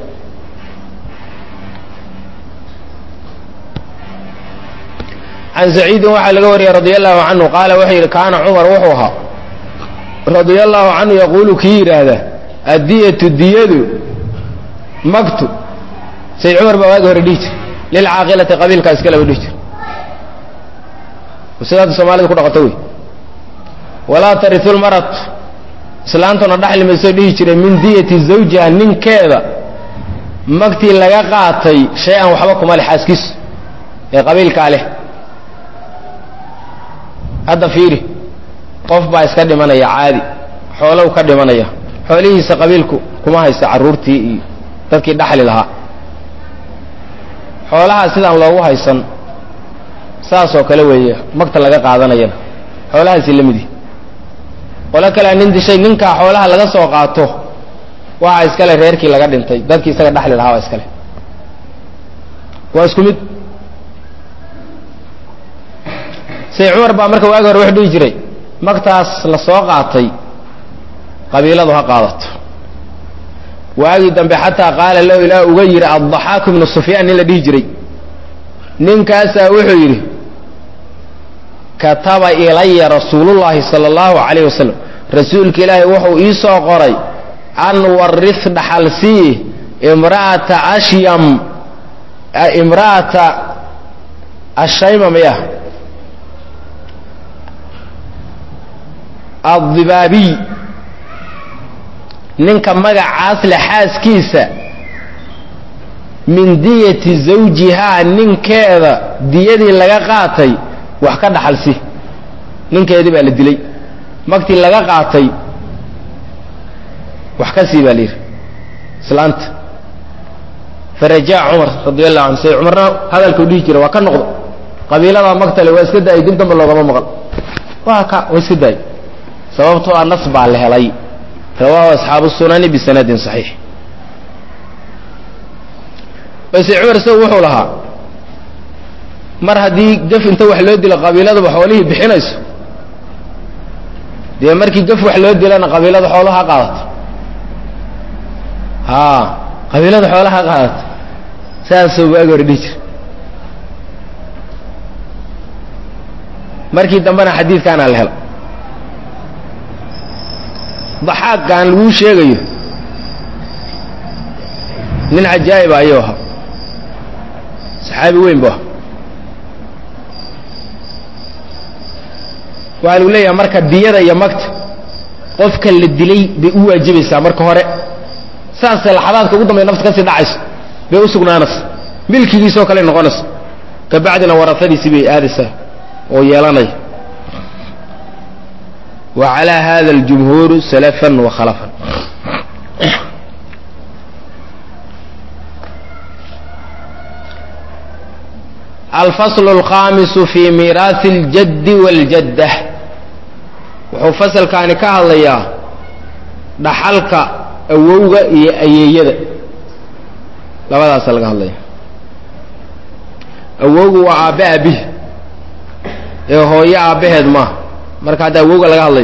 can saciidin waxaa laga wariyey radia allahu canhu qaala wuxuu yidhi kaana cumar wuxuu ahaa radia allahu canhu yaquulu kii yidhaahda addiyatu diyadu magtu sayd cumar baa waagi hore dhihi jir lilcaaqilati qabiilkaa iska laba dhihi jir sidaada soomaalida ku dhaqato wey walaa tariu lmaratu islaantuna dhaxli maysoo dhihi jiray min diyati zawjiha ninkeeda magtii laga qaatay shay-an waxba kuma leh xaaskiis ee qabiilkaa leh hadda fiiri qof baa iska dhimanaya caadi xoolow ka dhimanaya xoolihiisa qabiilku kuma haysta carruurtii iyo dadkii dhaxli lahaa xoolahaa sidaan loogu haysan saasoo kale weeye magta laga qaadanayana xoolahaasi la midi qolo kalea nin dishay ninkaa xoolaha laga soo qaato waxaa iskale reerkii laga dhintay dadkii isaga dhaxli lahaa waa iskale waa isku mid sayd cumar baa marka waagi hore wuxuu dhihi jiray magtaas la soo qaatay qabiiladu ha qaadato waagii dambe xataa qaala lahu ilaa uga yidhi addaxaaku ibnu sufyaan nin la dhihi jiray ninkaasaa wuxuu yidhi kataba ilaya rasuulullaahi sala allahu calayh wasalam rasuulka ilaahay wuxuu ii soo qoray an waris dhaxalsii imra'ata ashyam imra'ata ashayma maya addibaabiy ninka magacaas le xaaskiisa min diyati zawjihaa ninkeeda diyadii laga qaatay wax ka dhaxalsi ninkeedii baa la dilay magtii laga qaatay wax ka sii baa la yidhi islaanta farajaa cumar radi allahu canhu say cumarna hadalkau dhihi jira waa ka noqdo qabiiladaa magtale waa iska daayay dib damba loogama maqal waa ka waa iska daayay sababtoo a nas baa la helay rawaahu asxaabu sunani bisanadin saxiix base cumar isagu wuxuu lahaa mar haddii gaf inta wax loo dilo qabiiladuba xoolihii bixinayso dee markii gaf wax loo dilana qabiilada xoolaha ha qaadato haa qabiilada xoolaha ha qaadato saasoo waagi hore dhihi jira markii dambena xadiidkaana la helo daxaaqaan laguu sheegayo nin cajaa'iba ayuu ahaa saxaabi weyn bu aha waxaa lagu leeyahay marka diyada iyo magta qofka la dilay bay u waajibaysaa marka hore saasee laxadaadka ugu dambaya nafta ka sii dhacayso bay u sugnaanaysa milkigiisoo kale noqonaysa ka bacdina warasadiisii bay aadaysaa oo yeelanaya wa calaa hada aljumhuuru salafan wa khalafan الفصل الخامس في ميراث الجد والجدة وحو فصل كان كهليا دحلك awowga iyo ayeeyada labadaas laga hadlay awowgu waa aabe abi ee hooyo aabaheed ma marka hada awowga laga hadlay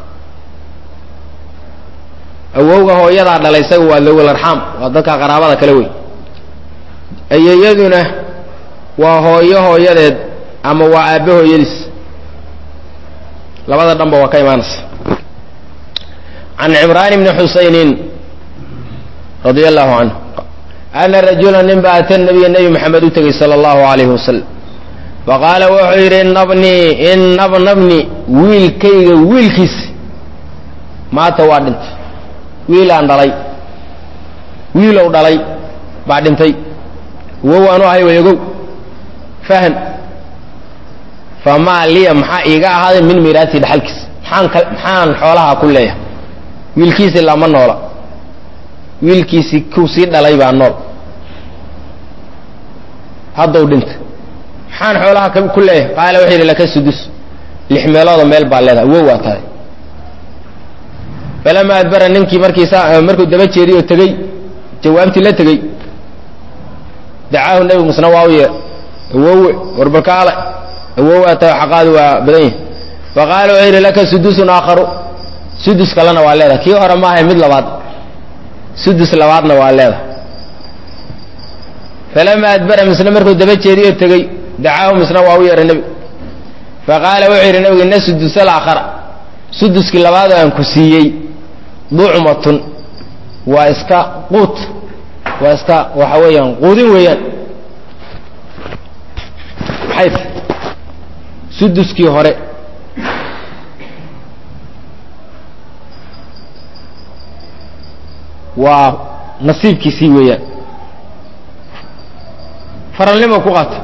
awowga hooyada dhalay isagu waa lawal arham waa dadka qaraabada kale way ayeeyaduna waa hooyo hooyadeed ama waa aabe hooyadiis labada dhanba waa ka imaanaysa عن عمران بن حسين رضي الله عنه أن رجلا نبأت النبي النبي محمد تقي صلى الله عليه وسلم فقال وحير إن ابني إن ابن ابني ويل كي ويل كيس ما توادنت ويل عن دلي ويل أو دلي بعد انتي وهو أنو هاي ويقو فهم فما لي محا إيقاع هذا من ميراثي دحلكس محان, محان حولها كلها wiilkiisi lama noola wiilkiisi ku sii dhalay baa nool hadda u dhintay maxaan xoolaha ku leeyahay qaala wixii la ka sudus lix meelood meel baa leedahay wow waa tahay balama adbara ninkii markiisa markuu daba jeediyo tagay jawaabtii la tagay dacaahu nabi musna waawiye wow warbarkaala wow waa tahay xaqaadu waa badan faqaala wixii la ka sudusun aakharu sudus kalena waa leedahay kii hore ma ahay mid labaad sudus labaadna waa leedahay falama adbara misna markuu daba jeediyo tagay dacaahu misna waa u yeeray nabi faqaala wuxuu yidhi nabigu inna sudusa alaakhara suduskii labaad aan ku siiyey ducmatun waa iska quut waa iska waxa weeyaan quudin weeyaan maxay tahay suduskii hore waa nasiibkiisii weeyaan faralnimo ku qaata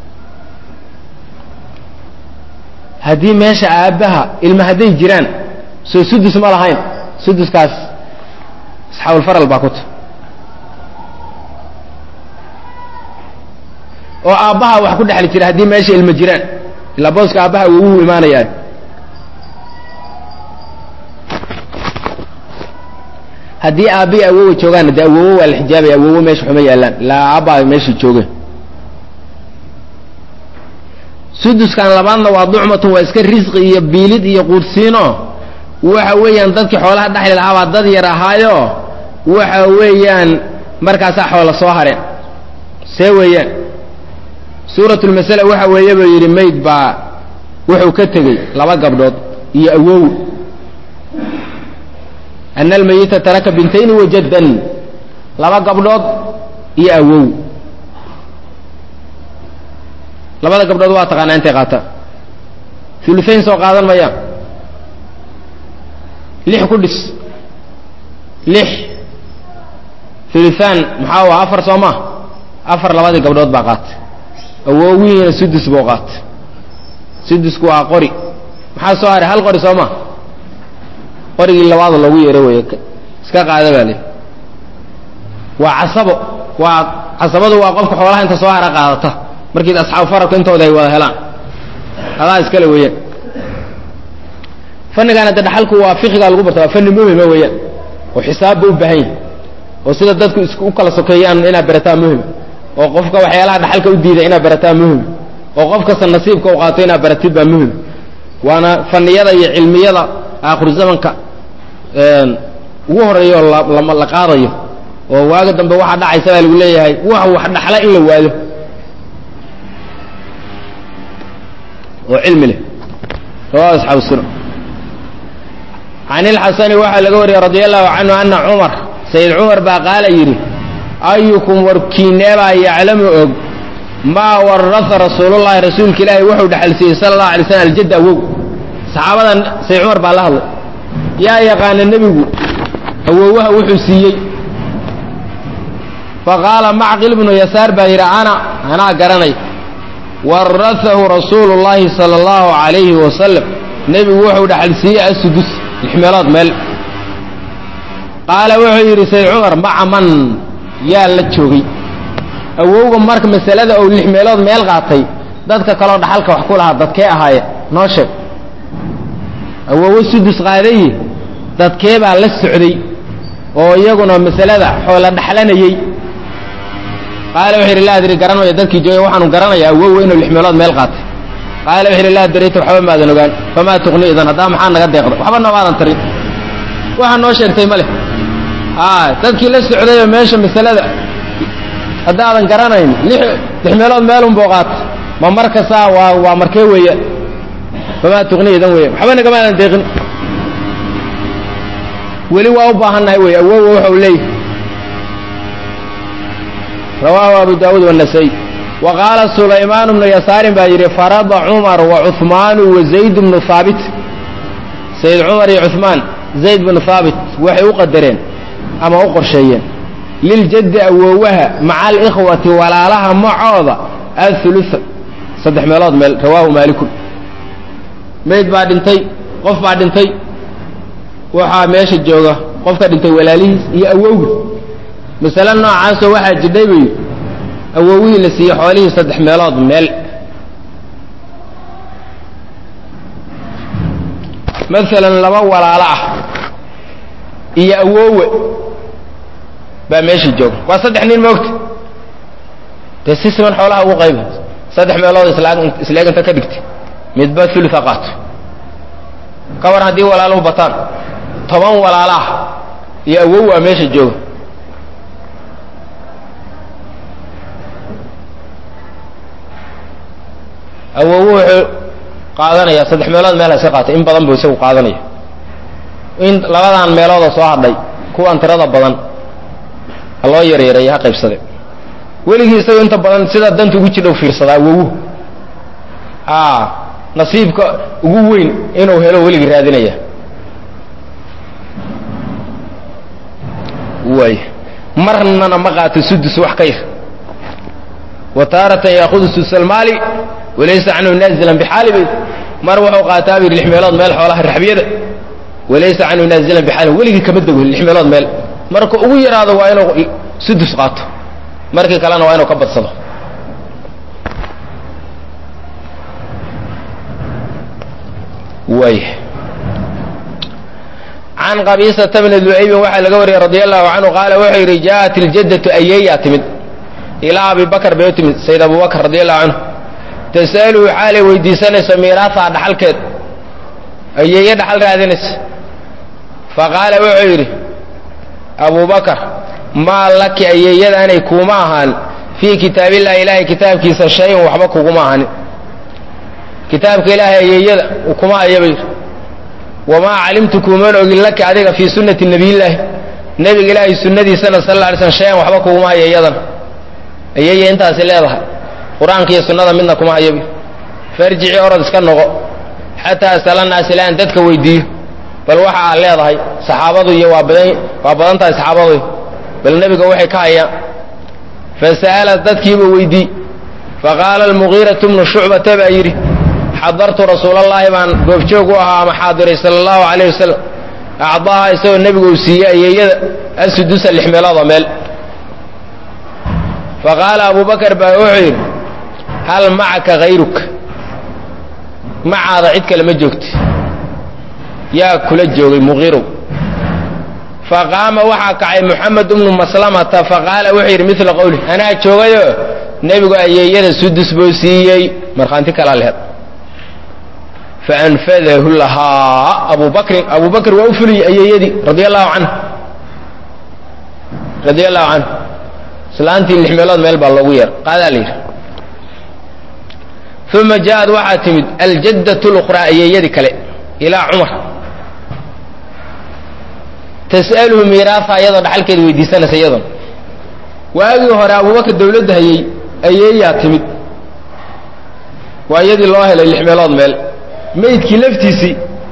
haddii meesha aabbaha ilma hadday jiraan soo sudus ma lahayn suduskaas asxaabulfaral baa ku ta oo aabbaha wax ku dhexli jira haddii meesha ilma jiraan ilaa booska aabbaha wuu imaanayaa haddii aabbii awowa joogaan dee awowo waa la xijaabaya awowo meesha xuma yaallaan ilaa aabbaa meesha joogeen suduskan labaadna waa ducmatun waa iska risqi iyo biilid iyo quudsiino waxa weeyaan dadkii xoolaha dhexli lahaabaa dad yar ahaayo waxa weeyaan markaasaa xoola soo hareen see weeyaan suuratulmasala waxa weeye buu yidhi mayd baa wuxuu ka tegey laba gabdhood iyo awow أن الميت ترك بنتين وجدا لما قبضات يأوو لما قبضات واتقان أنت قاتا ثلثين سوق هذا المياه لح كدس لح ثلثان محاوى أفر صوما أفر لما قبضات باقات أووين سدس بوقات سدس كوا قري محا سواري هل قري صوما qorigii labaad lagu yeeray way iska qaada baa leh waa casabo waa casabadu waa qofka xoolaha inta soo hara qaadata markii asxaab faraq intooda ay wada helaan adaa iska la weeyaan fannigan hadda dhaxalku waa fiqiga lagu barto waa fanni muhiim ah weeyaan oo xisaab u baahan yahay oo sida dadku isku kala sokeeyaan ina barataa muhiim oo qofka waxyaalaha dhaxalka u diiday ina barataa muhiim oo qofka san nasiibka u qaato ina baratid baa muhiim waana fanniyada iyo cilmiyada aakhir zamanka een ugu horeeyo lama la qaadayo oo waaga dambe waxa dhacaysa baa lagu leeyahay wax wax dhaxla in la waado oo cilmi leh oo asxaab sunnah عن الحسن وحى لغوري رضي الله عنه أن عمر سيد عمر بقال يري أيكم وركينيبا يعلم ما ورث رسول الله رسول الله وحو دحل صلى الله عليه وسلم الجد أبوه صحابة سيد عمر بالله يا يقان النبي أبوه وحو سيي فقال معقل بن يسار بهير أنا أنا قرني ورثه رسول الله صلى الله عليه وسلم نبي وحو دحل سيي السدس الحملات مال قال وحير سيد عمر مع من يا لتشوغي awowga marka masalada oo lix meelood meel qaatay dadka kaloo dhaxalka wax ku lahaa dadkee ahaaye noo sheeg awowo sudus qaaday dadkee baa la socday oo iyaguna masalada xoola dhaxlanayay qaala wuxuu ilaa adri garan way dadkii joogay waxaanu garanayaa awowo inuu lix meelood meel qaatay qaala wuxuu ilaa adriita waxba ma aadan ogaan famaa tuqni idan hadaa maxaa naga deeqda waxba noo aadan tarin waxa noo sheegtay male aa dadkii la socday meesha masalada haddaadan garanayn lix lix meelood meelun buu qaatay ma markasaa waa waa markee weeye famaa tuqni idan weeye waxba nagama aadan deeqin weli waa u baahannahay wey awowo wuxuu leeyahay rawaahu abu daawuud والنasaa'i وaqaala sulaymaan bnu yasaarin baa yidhi farada cumar وacuثmaanu وazayd bnu haabit sayd cumar iyo cuثmaan zayd bnu haabit waxay u qadareen ama u qorsheeyeen liljaddi awoowaha maca alikhwati walaalaha macooda aلثuluثa saddex meelood meel rawaahu maalikun mayd baa dhintay qof baa dhintay waxaa meesha jooga qofka dhintay walaalihiis iyo awowga masale noocaasoo waxaa jidhay bay awowihii la siiyey xoolihii saddex meelood meel maalan laba walaalo ah iyo awowe baa meesha jooga waa saddex nin moogta dee si siman xoolaha ugu qayba saddex meelood isleeg inta ka dhigtay midba uluثa qaato ka war haddii walaaluhu bataan toban walaalaah iyo awow a meesha jooga awowu wuxuu qaadanayaa saddex meelood meel hayse qaatay in badan buu isagu qaadanaya in labadan meeloodoo soo hadhay kuwan tirada badan ha loo yaryareeya ha qaybsade weligii isagu inta badan sida danta ugu jidha u fiirsadaa awowu a nasiibka ugu weyn inuu helo weligii raadinaya waay marnana ma qaato sudus wax ka yar wa taaratan yaakudu susalmaali walaysa canhu naazilan bixaali bay mar wuxuu qaataa bir lix meelood meel xoolaha raxbiyada walaysa canhu naazilan bixaali weligii kama dego lix meelood meel marka ugu yaraado waa inuu sudus qaato markii kalena waa inuu ka badsado waay can qabiisata bni ducaybin waxaa laga wariyey radi allahu canhu qaala wuxuu yidhi jaaءat iljaddatu ayeeyaa timid ilaa abi bakr bay u timid sayd abu bakr radi allahu canhu tas'aluhu xaalay weydiisanayso miiraahaa dhaxalkeed ayeeye dhaxal raadinaysa faqaala wuxuu yidhi abu bakr maa laki ayeeyadaanay kuuma ahaan fii kitaabillahi ilaahay kitaabkiisa shay-un waxba kuguma ahanin kitaabka ilaahay ayeeyada kuma haya bay yidhi wamaa calimtu kuuman ogin laka adiga fii sunnati nabiyillaahi nebiga ilaahay sunnadiisana sal alla alay slam shay-an waxba kuguma haya iyadana ayeeye intaasi leedahay qur-aanka iyo sunnada midna kuma hayabi farjici orod iska noqo xataa as'ala naas ilaa an dadka weydiiyo bal waxa aad leedahay saxaabadu iyo waa badan waa badan tahay saxaabadu bal nebiga waxay ka hayaan fasa'alat dadkiiba weydii faqaala almugiiratu bnu shucbata baa yidhi xadartu rasuulallaahi baan goobjoog u ahaa ama xaadiray sala allahu calayh wasalam acdaaha isagoo nebigu uu siiyey ayeeyada asudusa lix meeloodoo meel faqaala abu bakar baa wuxuu yidhi hal macaka hayruka macaada cid kale ma joogti yaa kula joogay muqiirow faqaama waxaa kacay muxamed bnu maslamata faqaala wuxuu yidhi midla qowli anaa joogayoo nebigu ayeeyada sudus buu siiyey markhaanti kalaa lehed faanfadahu lahaa abu bakrin abu bakr waa u fuliyey ayeeyadii radi allahu canhu radia allahu canhu islaantii lix meelood meel baa loogu yeer qaadaa la yidhi uma jaaءad waxaa timid aljaddatu اlukhraa ayeeyadii kale ilaa cumar tas'aluhu miiraaha iyadoo dhaxalkeeda weydiisanaysa iyadoon waagii hore abubakr dawladda hayey ayeeyaa timid waa iyadii loo helay lix meelood meel maydkii laftiisii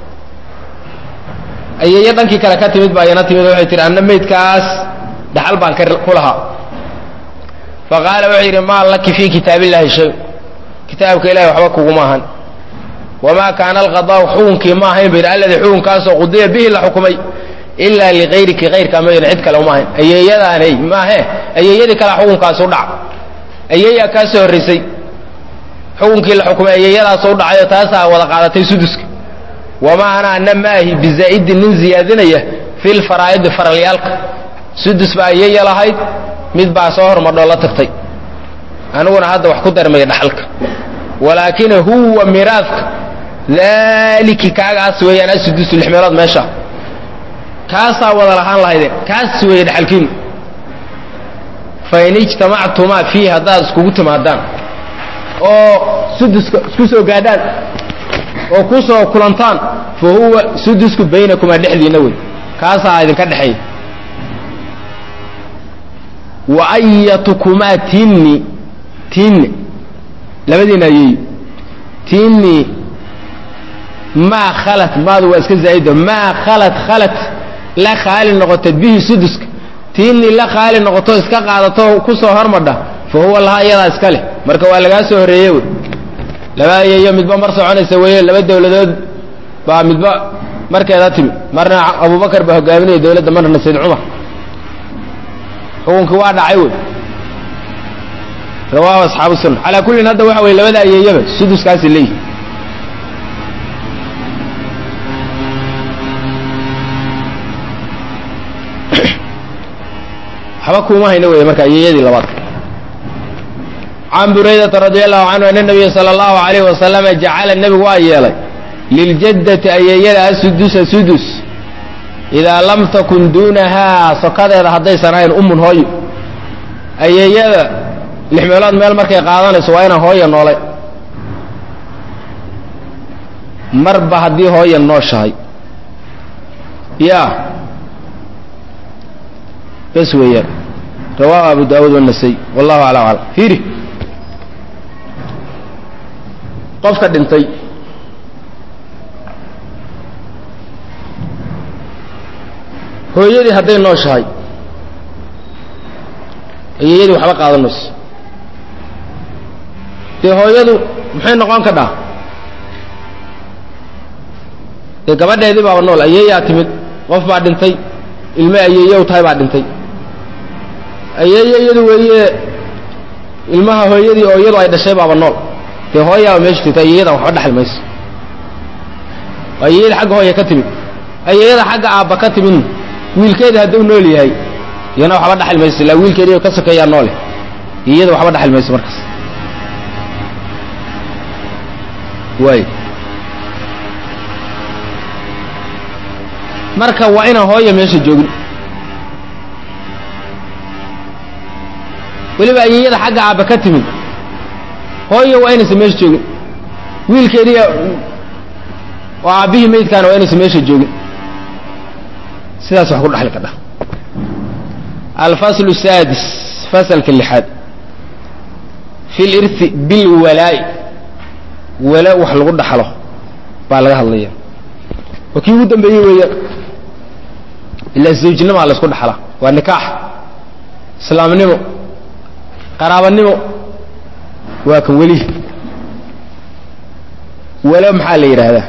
ayeeye dhankii kale ka timid baa iyana timid waxay tihi anna maydkaas dhaxal baan ku lahaa faqaala wuxuu yidhi maa laki fii kitaabillahi shay kitaabka ilahay waxba kuguma ahan wamaa kaana alqadaau xukunkii ma ahayn ba yidhi alladii xukunkaasoo qudiya bihi la xukumay ilaa ligayriki kayrkaa mayan cid kale uma ahayn ayeeyadaanay maahe ayeeyadii kalea xukunkaas u dhac ayeeyaa kaa soo horraysay xukunkii la xukumay ayeeyadaasoo u dhacayo taasaa wada qaadatay suduska wamaa ana ana maahi bizaa'idin nin ziyaadinaya fi lfaraa'idi faralyaalka sudus baa ayeeya lahayd mid baa soo hormadhoo la tagtay aniguna hadda wax ku darmaya dhaxalka walaakina huwa miraadka daaliki kaagaas weeyaan asudusu lix meelood meesha kaasaa wada lahaan lahaydeen kaas weeye dhaxalkiinu fain ijtamactumaa fiihi haddaad iskugu timaadaan oo suduska isku soo gaadhaan oo ku soo kulantaan fa huwa sudusku baynakumaa dhexdiinna wey kaasaa idinka dhexeeya wa ayatukumaa tinni tinni labadiina ayeeyo tinni maa khalat maadu waa iska zaa'ida maa khalat khalat la khaali noqotad bihi suduska tinni la khaali noqoto iska qaadato ku soo hormadha fa huwa lahaa iyadaa iska leh marka waa lagaa soo horreeye wey laba ayeeyo midba mar soconaysa weeye laba dawladood baa midba markeeda timi marna abubakar baa hogaaminaya dawladda marna sayd cumar xukunkii waa dhacay wey rawaahu asxaabu sunna calaa kullin hadda waxa weye labada ayeeyaba suduskaasi leeyihi waxba kuuma hayno weeye marka ayeeyadii labaad can buraydata radi allahu canhu ana nabiya sala allahu alayh wasalama jacala nebigu waa yeelay liljaddati ayeeyada asudusa sudus idaa lam takun duunahaa sokadeeda haddaysan ahayn umun hooyo ayeeyada lix meelood meel markay qaadanayso waa inaan hooya noolay marba haddii hooya nooshahay ya bes weeyaan rawaahu abu daawuud wanasay wallahu aclam aclam fiiri qofka dhintay hooyadii hadday nooshahay ayeeyadii waxba qaadan mayso dee hooyadu maxay noqon kadhaa dee gabadheedii baaba nool ayeeyaa timid qof baa dhintay ilme ayeeyow tahay baa dhintay ayeeyo iyadu weeye ilmaha hooyadii oo iyadu ay dhashay baaba nool dee hooyaaba meesha tirta ayeeyadan waxba dhaxli mayso ayeeyada xagga hooya ka timid ayeeyada xagga aabba ka timidna wiilkeedii hadduu nool yahay iyana waxba dhaxli mayso ilaa wiilkeedii ka sokeeyaa noole iyada waxba dhaxli mayso markaas waay marka waa inaan hooya meesha joogin weliba ayeeyada xagga aabba ka timid hooya waa inaysan meesha joogin wiilkeedii oo aabbihii maydkaana waa inaysan meesha joogin sidaas wax ku dhaxli kadha alfaslu saadis fasalka lixaad fi lirthi bilwalaa'i wala wax lagu dhaxlo baa laga hadlaya waa kii ugu dambeeyey weeyaan ilaa zawjnimaa la isku dhaxlaa waa nikaax islaamnimo qaraabanimo waa kan weli walo maxaa la yidhaahdaa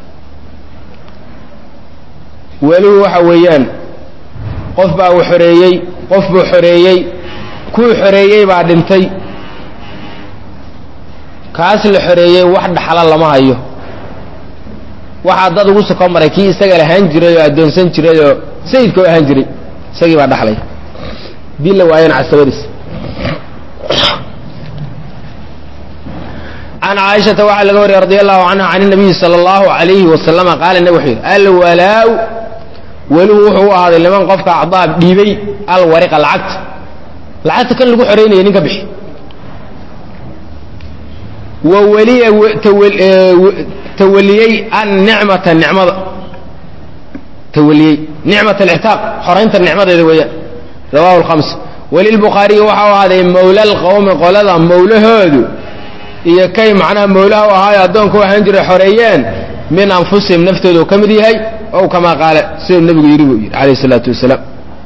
welihu waxa weeyaan qof baa uu xoreeyey qof buu xoreeyey kuu xoreeyey baa dhintay kaas la xoreeyey wax dhaxla lama hayo waxaa dad ugu soko maray kii isaga lahaan jiray oo addoonsan jiray oo sayidka u ahaan jiray isagii baa dhaxlay dii la waayana casabadiis can caaishata waxaa laga wariyey radi allahu canha can nabiyi sala allahu alayhi wasalama qaala nabig wuxuu yidhi alwalaau weligu wuxuu u ahaaday liman qofka acdaab dhiibay alwariqa lacagta lacagta kan lagu xoreynaya ninka bixi wa weliya tawaliyey annicmata nicmada tawaliyey nicmat alixtaaq xoraynta nicmadeeda weeyaan rawahu lkhams walilbukhaariyi waxau ahaaday mawla alqawmi qolada mawlahoodu iyo kay macnaha mawlaha u ahaayo addoonka u ahaan jiray xoreeyeen min anfusihim naftooda uu ka mid yahay ow kamaa qaale siduu nebigu yidhi buu yidhi calayh isalaatu wasalaam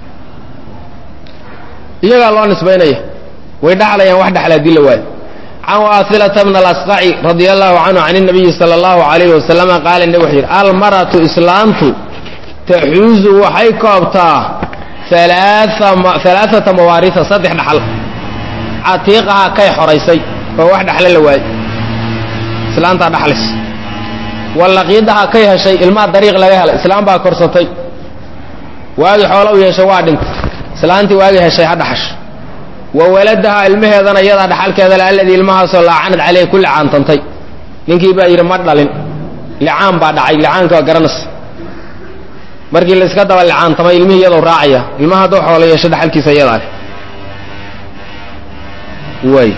iyagaa loo nisbaynaya way dhaxlayaan wax dhaxla haddii la waayo can waasilata bna alasqaci radia allahu canhu can inabiyi sala allahu alayhi wasalama qaala nebi wuxuu yidhi almaratu islaantu taxuuzu waxay koobtaa alaaata mawaarisa saddex dhaxal catiiqaha kay xoraysay oo wax dhaxla la waayey islaantaa dhaxlis wallaqiidaha kay heshay ilmaha dariiq laga helay islaam baa korsatay waagii xoolo u yeeshay waa dhintay islaantii waagii heshay ha dhaxash wa waladaha ilmaheedana iyadaa dhaxalkeeda le alladii ilmahaasoo laacanad caleyhi ku licaantantay ninkii baa yidhi ma dhalin licaan baa dhacay licaanka waa garanaysa markii la iska daba licaantamay ilmihii iyadoo raacaya ilmaha hadduu xoolo yeesho dhaxalkiisa iyadaa leh way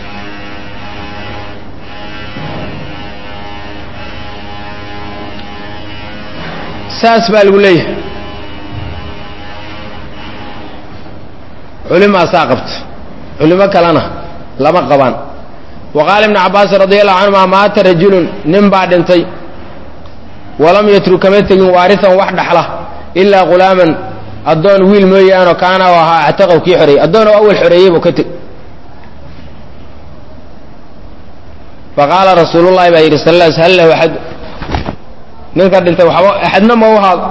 saas baa lagu leeyahay culimaasaa qabto culimo kalena lama qabaan wa qaala ibnu cabaasin radi allahu canhuma maata rajulun nin baa dhintay walam yatruk kama tegin waarihan wax dhaxla ilaa ghulaaman addoon wiil mooyaano kaana u ahaa actaqaw kii xoreeyey addoon oo awal xoreeyey buu ka teg faqaala rasuulullahi baa yidhi sal l hal lahu axad ninka dhintay waxba axadna ma u haado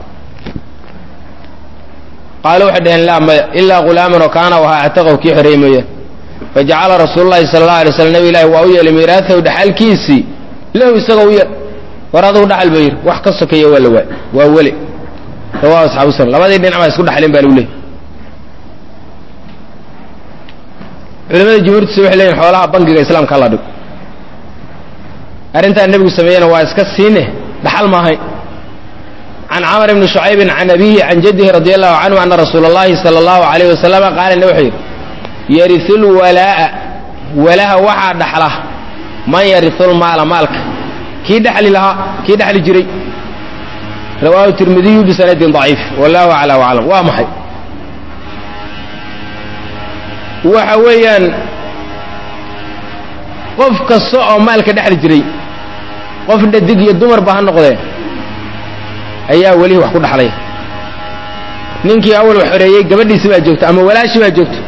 qaalu waxay dhaheen laa maya ilaa ghulaaman oo kaana u ahaa actaqaw kii xoreeyey mooyaan fajacala rasuululahi sala allahu alay slam nabi ilaahi waa u yeelay miiraatahu dhaxalkiisii lahu isagoo u yeel war adugu dhaxal ba yidhi wax ka sokeeya waa la waay waa weli rawahu asxaabu sunan labadii dhinac baa isku dhaxleen baa lagu leeyay culimada jumhuurtiisa waxay leeyihin xoolaha bangiga islaamka hala dhigo arrintaa nebigu sameeyena waa iska siine dhaxal maahayn can camr bni shucaybin can abihi can jaddihi radi allahu canhu ana rasuula اllahi sala allahu alayh wasalama qaala ne wuxuu yidhi yariu lwalaa'a walaha waxaa dhaxla man yariu lmaala maalka kii dhexli lahaa kii dhexli jiray rawaahu tirmidiyu bisanadin daciif wallahu acla waclam waa maxay waxa weeyaan qof kasta oo maalka dhexli jiray qof dhadig iyo dumarba ha noqdee ayaa welihi wax ku dhaxlaya ninkii awal wax xoreeyey gabadhiisi baa joogta ama walaashii baa joogta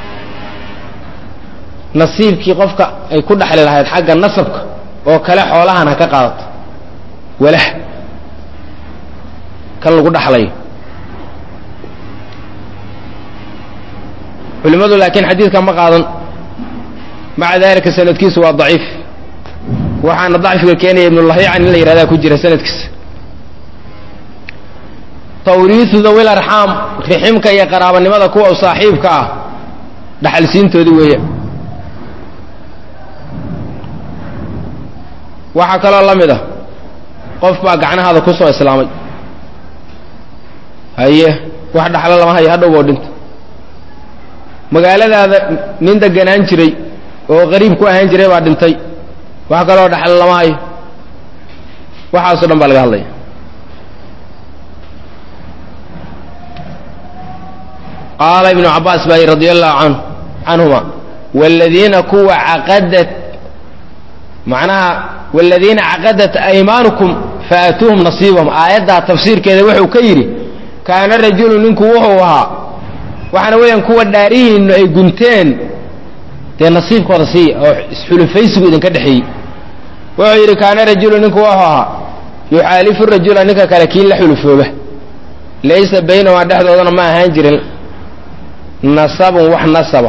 nasiibkii qofka ay ku dhaxli lahayd xagga nasabka oo kale xoolahan ha ka qaadato walah kan lagu dhaxlayo culimmadu laakiin xadiidka ma qaadan maca dalika sanadkiisu waa daciif waxaana dacfiga keenaya ibnulahiican in la yihahdaa ku jira sanadkiisa tawriisu dawil arxaam riximka iyo qaraabanimada kuwa u saaxiibka ah dhaxalsiintoodii weeya waxaa kaloo la mid ah qof baa gacnahaada ku soo islaamay haye wax dhaxlo lama hayo hadhow boo dhinta magaaladaada nin deganaan jiray oo qariib ku ahaan jiray baa dhintay wax kaloo dhaxlo lama hayo waxaasoo dhan baa laga hadlaya qaala ibnu cabbaas baa yidhi radi allahu an canhuma waaladiina kuwa caqadat macnaha waaladiina caqadat aymaanukum faatuuhum nasiibahum aayaddaa tafsiirkeeda wuxuu ka yidhi kaana rajulu ninku wuxuu ahaa waxaana weeyaan kuwa dhaarihiinnu ay gunteen dee nasiibkooda siiya oo isxulufaysigu idinka dhexeeyey wuxuu yidhi kaana rajulu ninku wuxuu ahaa yuxaalifu rajula ninka kale kii la xulufooba laysa baynahumaa dhexdoodana ma ahaan jirin nasabun wax nasaba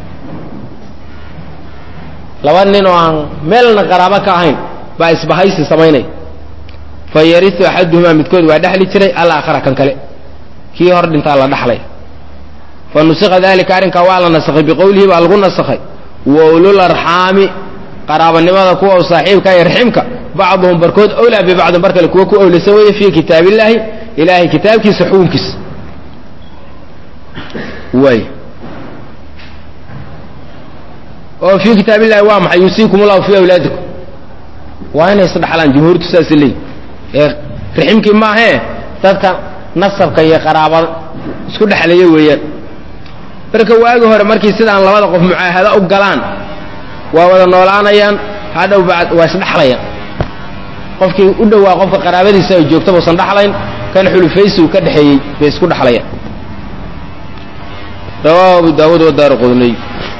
laba nin oo aan meelna qaraabo ka ahayn baa isbahaysi samaynay fa yariu axaduhumaa midkood waa dhexli jiray alaakhara kan kale kii hor dhintaa la dhaxlay fa nusikha dalika arrinkaa waa la nasakhay biqowlihi baa lagu nasakhay wa ulul arxaami qaraabanimada kuwa u saaxiibka iyo raximka bacduhum barkood owlaa bibacdin bar kale kuwa ku owlaysan weeye fii kitaabillaahi ilaahay kitaabkiisa xukunkiisa way oo fii kitaab illahi waa maxay yuusiikum ullahu fii awlaadikum waa inay isdhaxlaan jumhuurtu saas leeyihin ee raximkii maahee dadka nasabka iyo qaraabada isku dhexlaya weeyaan marka waagi hore markii sidaan labada qof mucaahado u galaan waa wada noolaanayaan hadhow bacd waa isdhaxlayaan qofkii u dhowaa qofka qaraabadiisa ay joogta buusan dhaxlayn kan xulufaysigu ka dhexeeyey bay isku dhexlayaan rawaahu abu daawuud wadaaraqudniy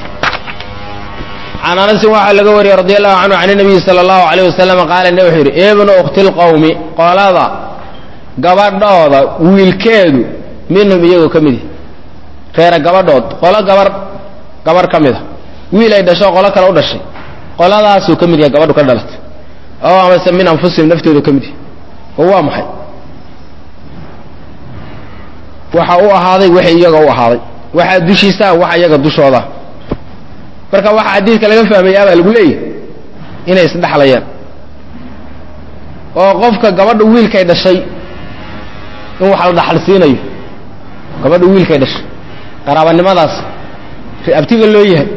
can anasin waxaa laga wariyey radi allahu canhu can nabiyi sala allahu alayh wasalam qaala ne wuxuu yidhi ibnu ukhti lqowmi qolada gabadhooda wiilkeedu minhum iyagoo ka midi reera gabadhood qolo gabar gabar ka mid ah wiil ay dhasho qolo kale u dhashay qoladaasuu ka mid yahay gabadhu ka dhalatay oo amase min anfusihim naftoodu ka mid yahay oo waa maxay waxa uu ahaaday waxa iyaga u ahaaday waxa dushiisa waxa iyaga dushooda marka waxa xadiiska laga fahmayaa baa lagu leeyahay inay isdhaxlayaan oo qofka gabadha wiilkay dhashay in wax la dhaxal siinayo gabadha wiilkay dhashay qaraabanimadaas abtiga loo yahay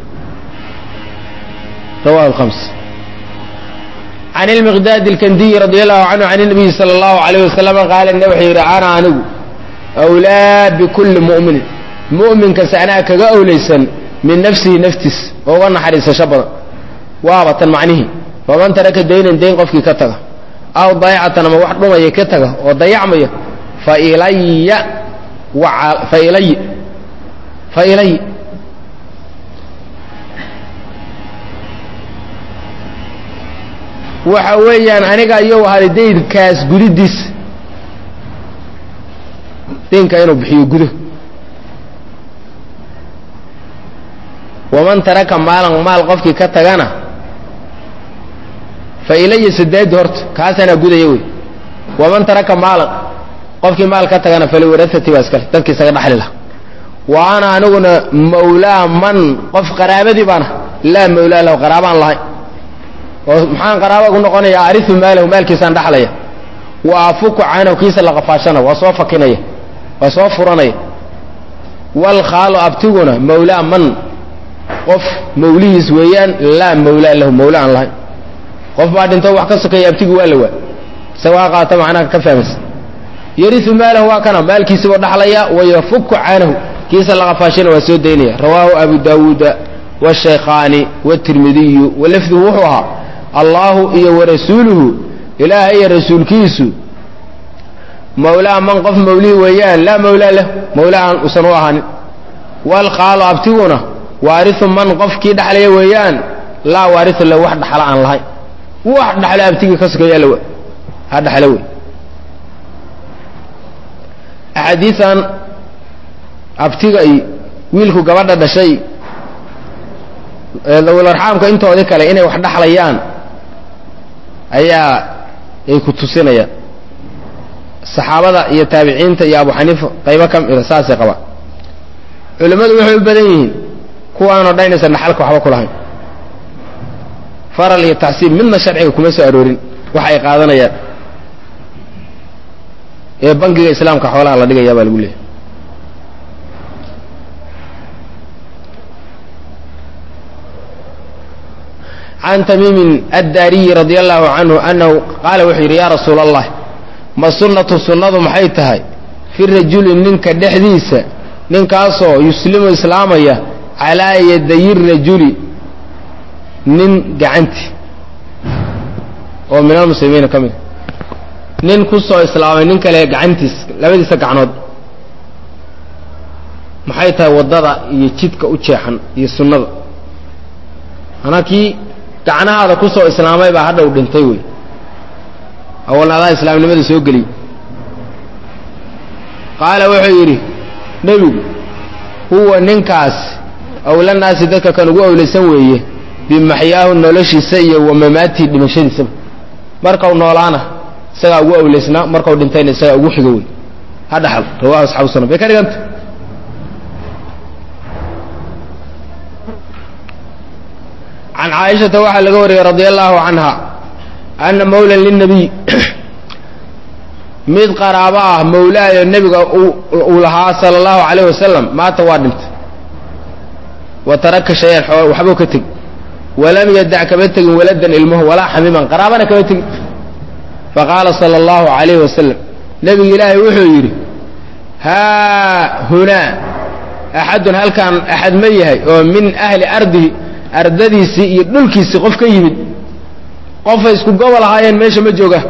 رواه الخمس عن المقداد الكندي رضي الله عنه عن النبي صلى الله عليه وسلم قال النبي أنا أنو أولى بكل مؤمن مؤمن كسعناك أوليسا من نفسه نفتس وهو حريص شبرا وابطا معنيه ومن ترك الدين دين قفك كتغ أو ضيعة ما واحد ما يكتغ وضيع ميه فإلي وع فإلي فإلي waxa weeyaan aniga iyo waalideedkaas gudidiis dinka inuu bixiyo gudo waman taraka maalan maal qofkii ka tagana fa ilayya saddeed horta kaasana gudaya wey waman taraka maalan qofkii maal ka tagana fali warasati waskal dadkii isaga dhaxli laha wa ana aniguna mawlaa man qof qaraabadii baana laa mawlaa lahu qaraabaan lahayn maxaan qaraabo ku noqonayaa arifu maalahu maalkiisaan dhaxlaya wa afuku caanahu kiisa la qafaashana waa soo fakinaya waa soo furanaya wal khaalu abtiguna mawlaa man qof mawlihiis weeyaan laa mawlaa lahu mawlaa aan lahayn qof baa dhinto wax ka sokeeya abtigu waa la waa sawa qaata macnaha ka fahmaysa yarifu maalahu waa kana maalkiisa buu dhaxlaya wa yafuku caanahu kiisa la qafaashana waa soo daynaya rawaahu abu daawuud والشيخاني والترمذي ولفظه وحوها الله إيا ورسوله إله إيا رسول كيسو مولى من قف مولي ويان لا مولى له مولى أسنوهان والخال أبتغنا وارث من قف كيد حلي ويان لا وارث له واحد حلا عن الله واحد حلا أبتغي كسك يلوى هذا حلوي أحاديثا أبتغي ويلكو قبضة دا شيء ذوي الأرحام كأنتوا ذيك على إنه واحد حليان أيا يكتسينيا الصحابة يا تابعين يا أبو حنيفة طيب كم إلى ساسي قبا علماء وحي البدنيين كوانا داينا سنحلك وحبا كلهم فار لي التحسين مما شرعي وكما سأرورين وحي قادنا يا يا بنك الإسلام كحولها الله دقا يا بالقولي عن تميم الداري رضي الله عنه أنه قال وحير يا رسول الله ما السنة السنة محيطها في الرجل ننك دحديثة ننك أصو يسلم إسلامية على يدي الرجل نن قعنتي ومن المسلمين كمل نن كسو إسلامي ننك لا قعنتي لا بدي سقعنود محيطها وضضع يتشتك أتشيحا يسنة أنا كي gacnahaada ku soo islaamay baa hadda u dhintay wey awalnaadaa islaamnimada soo geliy qaala wuxuu yidhi nebigu huwa ninkaas awlanaasi dadka kan ugu awlaysan weeye bimaxyaahu noloshiisa iyo wamamaatii dhimashadiisaba markau noolaana isagaa ugu awlaysnaa markau dhintayna isagaa ugu xigo wey ha dhaxal rawaahu asxaabu sunan bay ka dhiganta عن عائشة وحى لقوري رضي الله عنها أن مولى للنبي ميد قراباه مولاي النبي أولها صلى الله عليه وسلم ما توادمت وترك شيئا وحبه كتب ولم يدع كبتك ولدا علمه ولا حميما قرابنا كبتك فقال صلى الله عليه وسلم نبي إلهي وحيري ها هنا أحد هل كان أحد ميه من أهل أرضه ardadiisii iyo dhulkiisii qof ka yimid qofay isku gobol ahaayeen meesha ma jooga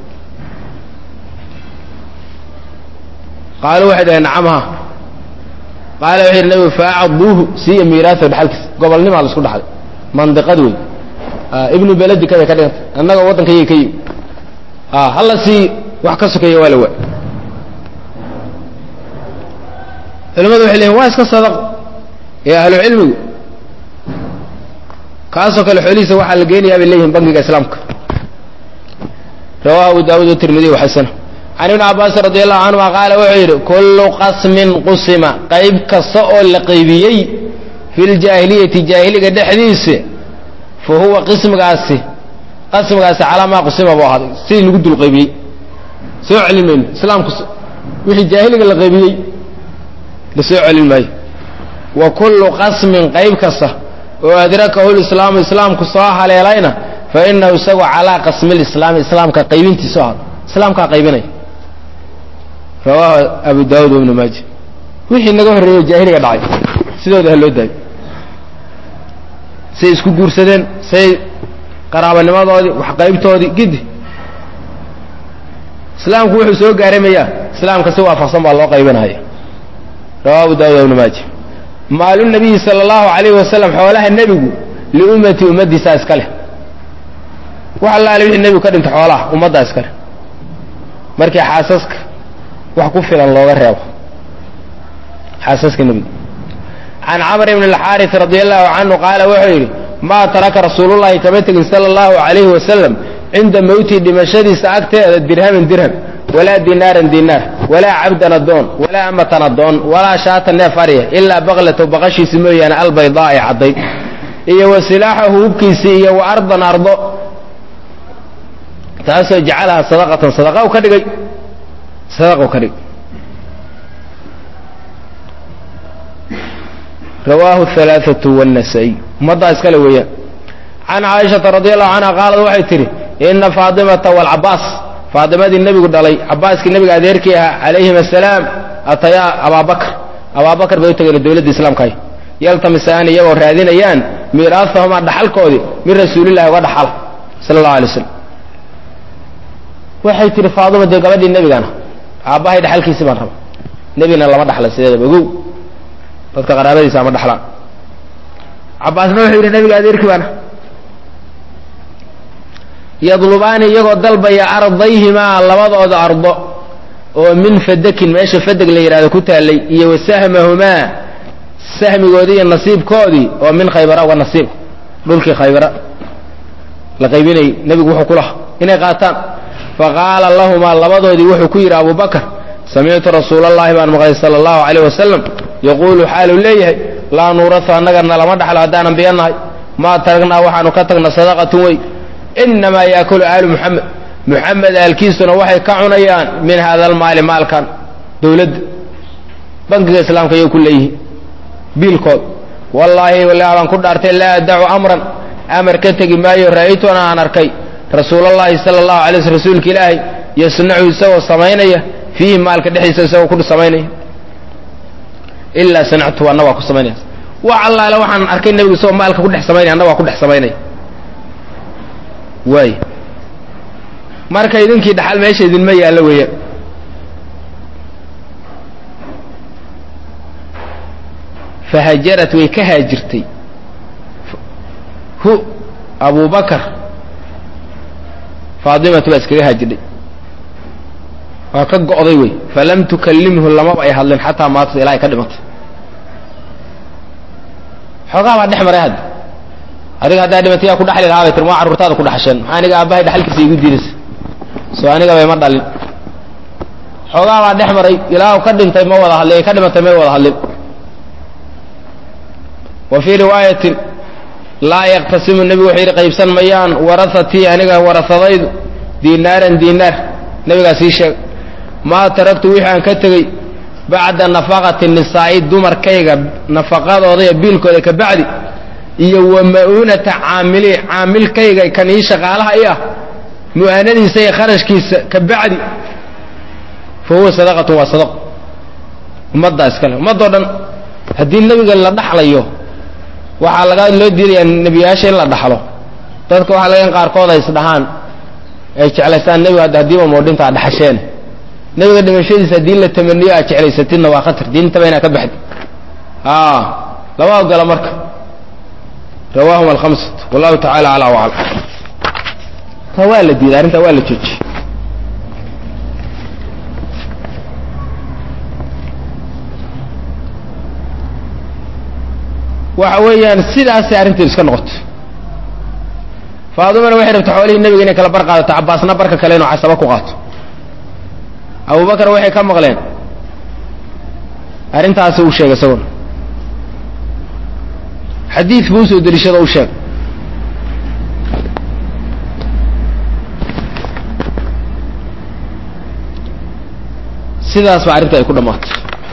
qaalu waxa ay nacamha qaala waxa nabi fa'aduhu si miiraatho dhaxalkiis gobolnimo la isku dhaxay mandiqad way ibnu baladi kada ka dhiganta annaga wadanka yey kay ah halla si wax ka sokeeyo wala waa culimadu waxay leeyihiin waa iska sadaq ee ahlu cilmigu kaasoo kale xoolihiisa waxaa la geenayaa bay leeyihiin bangiga islaamka rawahu abu daawuud watirmidi waxasana can ibni cabbaas radi allahu canhuma qaala wuxuu yidhi kullu qasmin qusima qayb kasta oo la qaybiyey fi ljaahiliyati jaahiliga dhexdiisa fa huwa qismigaasi qasmigaasi calaa maa qusima buu ahaaday sidii lagu dul qaybiyey soo celin mayno islaamku wixii jaahiliga la qaybiyey la soo celin maayo wa kullu qasmin qayb kasta oo adrakahu lislaamu islaamku soo haleelayna fa inahu isagu calaa qasmi lislaami islaamka qaybintiisu ahaaday islaamkaa qaybinaya rawaahu abu daawuud ibnu maaja wixii naga horreeyo jaahiliga dhacay sidooda ha loo daayo say isku guursadeen say qaraabanimadoodii wax qaybtoodii gidi islaamku wuxuu soo gaaramayaa islaamka si waafaqsan baa loo qaybinaya rawaahu abu daawuud ibnu maaja maalu nabiyi sala allahu calayhi wasalam xoolaha nebigu liummati ummaddiisaa iska leh wax allaale wixii nebigu ka dhintay xoolaha ummaddaa iska leh markii xaasaska wax ku filan looga reebo xaasaska nebiga can camr ibn alxaaris radi allahu canhu qaala wuxuu yidhi maa taraka rasuulullahi kama tegin sala allahu calayhi wasalam cinda mowtii dhimashadiisa agteeda dirhamin dirham walaa dinaaran dinaar walaa cabdan adoon walaa amatan adoon walaa shaata neef arya ilaa baklatow baqashiisi mooyaane albaydaa ay caddayd iyo wa silaaxahu hubkiisii iyo wa ardan ardo taasoo jacalaha sadaqatan sadaqa u ka dhigay sadaqa u ka dhigay rawaahu alaaatu wاnasaa'iy ummaddaa iskale weeyaan can caaishata radi allahu canha qaalad waxay tidhi ina faatimata waalcabaas faadimadii nebigu dhalay cabaaskii nebiga adeerkii ahaa calayhim asalaam atayaa abaabakr abaabakar bay u tageen dowladda islaamkaay yaltamisaani iyagoo raadinayaan miiraahahumaa dhaxalkoodii min rasuulillahi uga dhaxala sala allahu alay waslam waxay tidhi faadima dee gabadhii nebigana aabbahay dhaxalkiisii baan raba nebigana lama dhaxla sideedaba ogow dadka qaraabadiisa ama dhaxlaan cabbaasna wuxuu yidhi nebiga adeerkii baana yadlubaani iyagoo dalbaya ardayhimaa labadooda ardo oo min fadakin meesha fadeg la yidhahdo ku taallay iyo wa sahmahumaa sahmigoodii iyo nasiibkoodii oo min khaybara uga nasiib dhulkii khaybara la qaybinayay nebigu wuxuu ku lahaa inay qaataan faqaala lahumaa labadoodii wuxuu ku yidhi abubakar samictu rasuulallaahi baan maqlay sala allahu calayh wasalam yaquulu xaaluu leeyahay laa nuuratu annagana lama dhaxlo haddaan ambiya nahay maa taragnaa waxaanu ka tagna sadaqatun wey inamaa yaakulu aalu muxamed muxamed aalkiisuna waxay ka cunayaan min hada almaali maalkan dowladda bankiga islaamka ayay ku leeyihiin biilkood wallaahi walaa baan ku dhaartay laa adacu amran amar ka tegi maayo ra'aytuna aan arkay rasuulallaahi sala allahu alay sl rasuulka ilaahay yasnacu isagoo samaynaya fiihi maalka dhexdiisa isagoo ku samaynaya ilaa sanactu anna waa ku samaynaya wax allaale waxaan arkay nebigu isagoo maalka ku dhex samaynaya anna waa ku dhex samaynaya waay marka idinkii dhaxal meesha idinma yaallo weeyaan fahajarad way ka haajirtay hu abubakar faadimatu baa iskaga haajidhay waa ka go'day wey falam tukallimhu lamaba ay hadlin xataa maatat ilaa ay ka dhimatay xoogaa baa dhex maray hadda adiga haddaa dhimatay yaa ku dhaxli lahaa bay tir maa carruurtaada ku dhaxasheen maxaa aniga aabbahay dhaxalkiisa igu diidaysa soo aniga bay ma dhalin xoogaa baa dhex maray ilaa ka dhintay ma wada hadlin ay ka dhimatay may wada hadlin wa fii riwaayatin laa yaqtasimu nebigu wuxuu yidhi qaybsan mayaan warahatii aniga warasadaydu diinaaran diinaar nebigaa sii sheeg maa taragtu wixii aan ka tegey bacda nafaqati nisaa'i dumarkayga nafaqadooda iyo biilkooda ka bacdi iyo wa ma'uunata caamili caamilkayga kan ii shaqaalaha i ah mu'aanadiisa iyo kharashkiisa ka bacdi fa huwa sadaqatun waa sadaqo ummaddaa iskale ummaddoo dhan haddii nebiga la dhaxlayo waxaa laga loo diidayaa nebiyaasha in la dhaxlo dadka waxaa laga in qaarkood ay isdhahaan ay jeclaystaan nebiga hadda haddiiba moodhinta ad dhaxasheen nebiga dhimashadiisa haddii la tamaniyo aad jeclaysatidna waa khatar diintaba inaad ka baxdi lama ogola marka rawaahum alhamsat wallahu tacaala calaa waclam taa waa la diiday arrintaa waa la joojiyey waxa weeyaan sidaasay arrinteedu iska noqoto faadumana waxay rabta xoolihii nebiga inay kala bar qaadato cabbaasna barka kale inuu casaba ku qaato abubakar waxay ka maqleen arrintaasi uu sheegay isaguna xadiid buu usoo deliishado u sheegay sidaas baa arrinta ay ku dhammaatay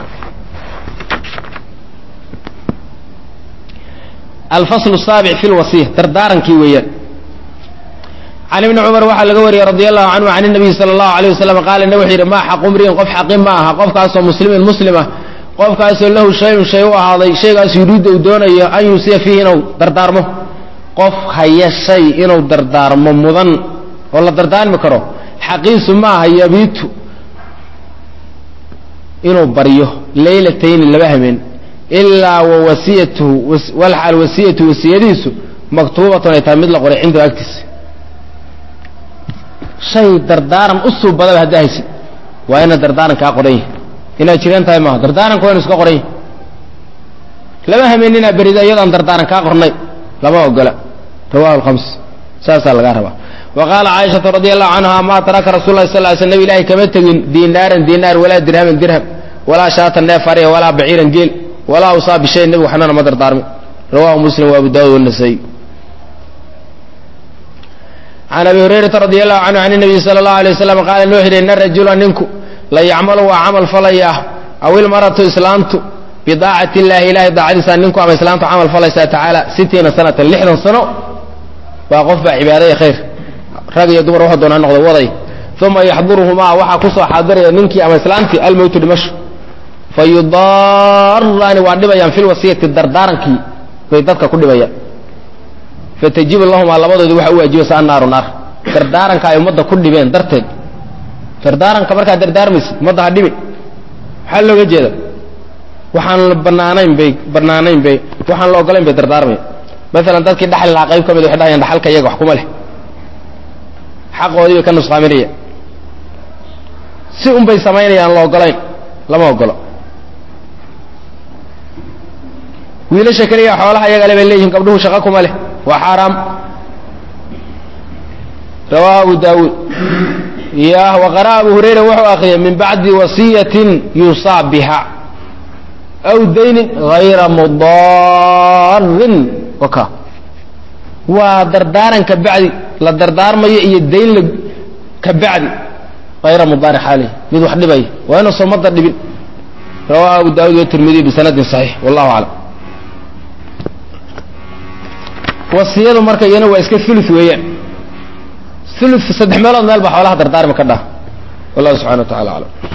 alfasl الsaabic fi lwasiya dardaarankii weeyaan can ibni cumar waxaa laga wariyey radi allahu canhu can الnabiy salى اllahu alيه wasalam qaala ne wuxuu yidhi maa xaqu mri'in qof xaqi ma aha qofkaasoo muslimin muslima qofkaasoo lahu shayun shay u ahaaday shaygaas yuriidda uu doonayo an yuusiya fiihi inuu dardaarmo qof haya shay inuu dardaarmo mudan oo la dardaarmi karo xaqiisu ma aha yabiitu inuu baryo laylatayni laba habeen ilaa wa wasiyatuhu walxaal wasiyatu wasiyadiisu maktuubatun ay tahay mid la qoray cindahu agtiisa shay dardaaran u suubadaba haddaa haysid waa ina dardaaran kaa qoran yahi inaad jireen tahay maaha dardaaranka waa inu iska qoran yahi laba habeen inaa berida iyadaan dardaaran kaa qornay lama ogola rawahu alkhams saasaa lagaa rabaa wa qaala caaishatu radi allahu canha maa taraka rasul lah sal ly sl nab ilahi kama tegin diinaaran diinaar walaa dirhaman dirham walaa shaatan neef ariya walaa baciiran geel walaa usaa bishay nebigu xanana ma dardaarmin rawahu muslim wa abu daawud wanasaa'i can abi hurayrata radi allahu canhu can nabiyi sala allahu alay wasalam qaala nuu xidhi ina rajula ninku la yacmalu waa camal falayaa aw ilmaratu islaamtu bidaacati illaahi ilahay daacadiisa ninku ama islaamtu camal falaysaa tacaala sitiina sanatan lixdan sano waa qof baa cibaadaya khayr rag iyo dumar waxa doona ha noqdo waday uma yaxduruhumaa waxaa kusoo xaadiraya ninkii ama islaamtii almowtu dhimasho fa yudaaraani waa dhibayaan fi lwasiyati dardaarankii bay dadka ku dhibayaan fatajibu lahumaa labadoodii waxa u waajibaysa annaaru naar dardaaranka ay ummadda ku dhibeen darteed dardaaranka markaad dardaarmaysid ummadda ha dhibi maxaa looga jeeda waxaan la banaanayn bay banaanayn bay waxaan la ogolayn bay dardaarmaya maalan dadkii dhaxli lahaa qayb ka mid waxay dhahayaan dhaxalka iyaga wax kuma leh xaqoodii bay ka nusqaaminaya si un bay samaynayaan la ogolayn lama ogolo wiilasha keliya xoolaha iyaga le bay leeyihiin gabdhuhu shaqo kuma leh waa xaaraam rawaahu abu daawuud ya waqara abu hurayra wuxuu akriyay min bacdi wasiyatin yuusaa biha aw daynin hayra mudaarin waka waa dardaaran ka bacdi la dardaarmayo iyo dayn la ka bacdi hayra mudaari xaali mid wax dhibaya waa inu somada dhibin rawaahu abu daawud wa tirmidi bisanadin saxiix wallahu aclam wasiyadu marka iyana waa iska ulu weeyaan ulu saddex meelood meel baa xoolaha dardaarmi ka dhah wallahu subxana wa tacala aclam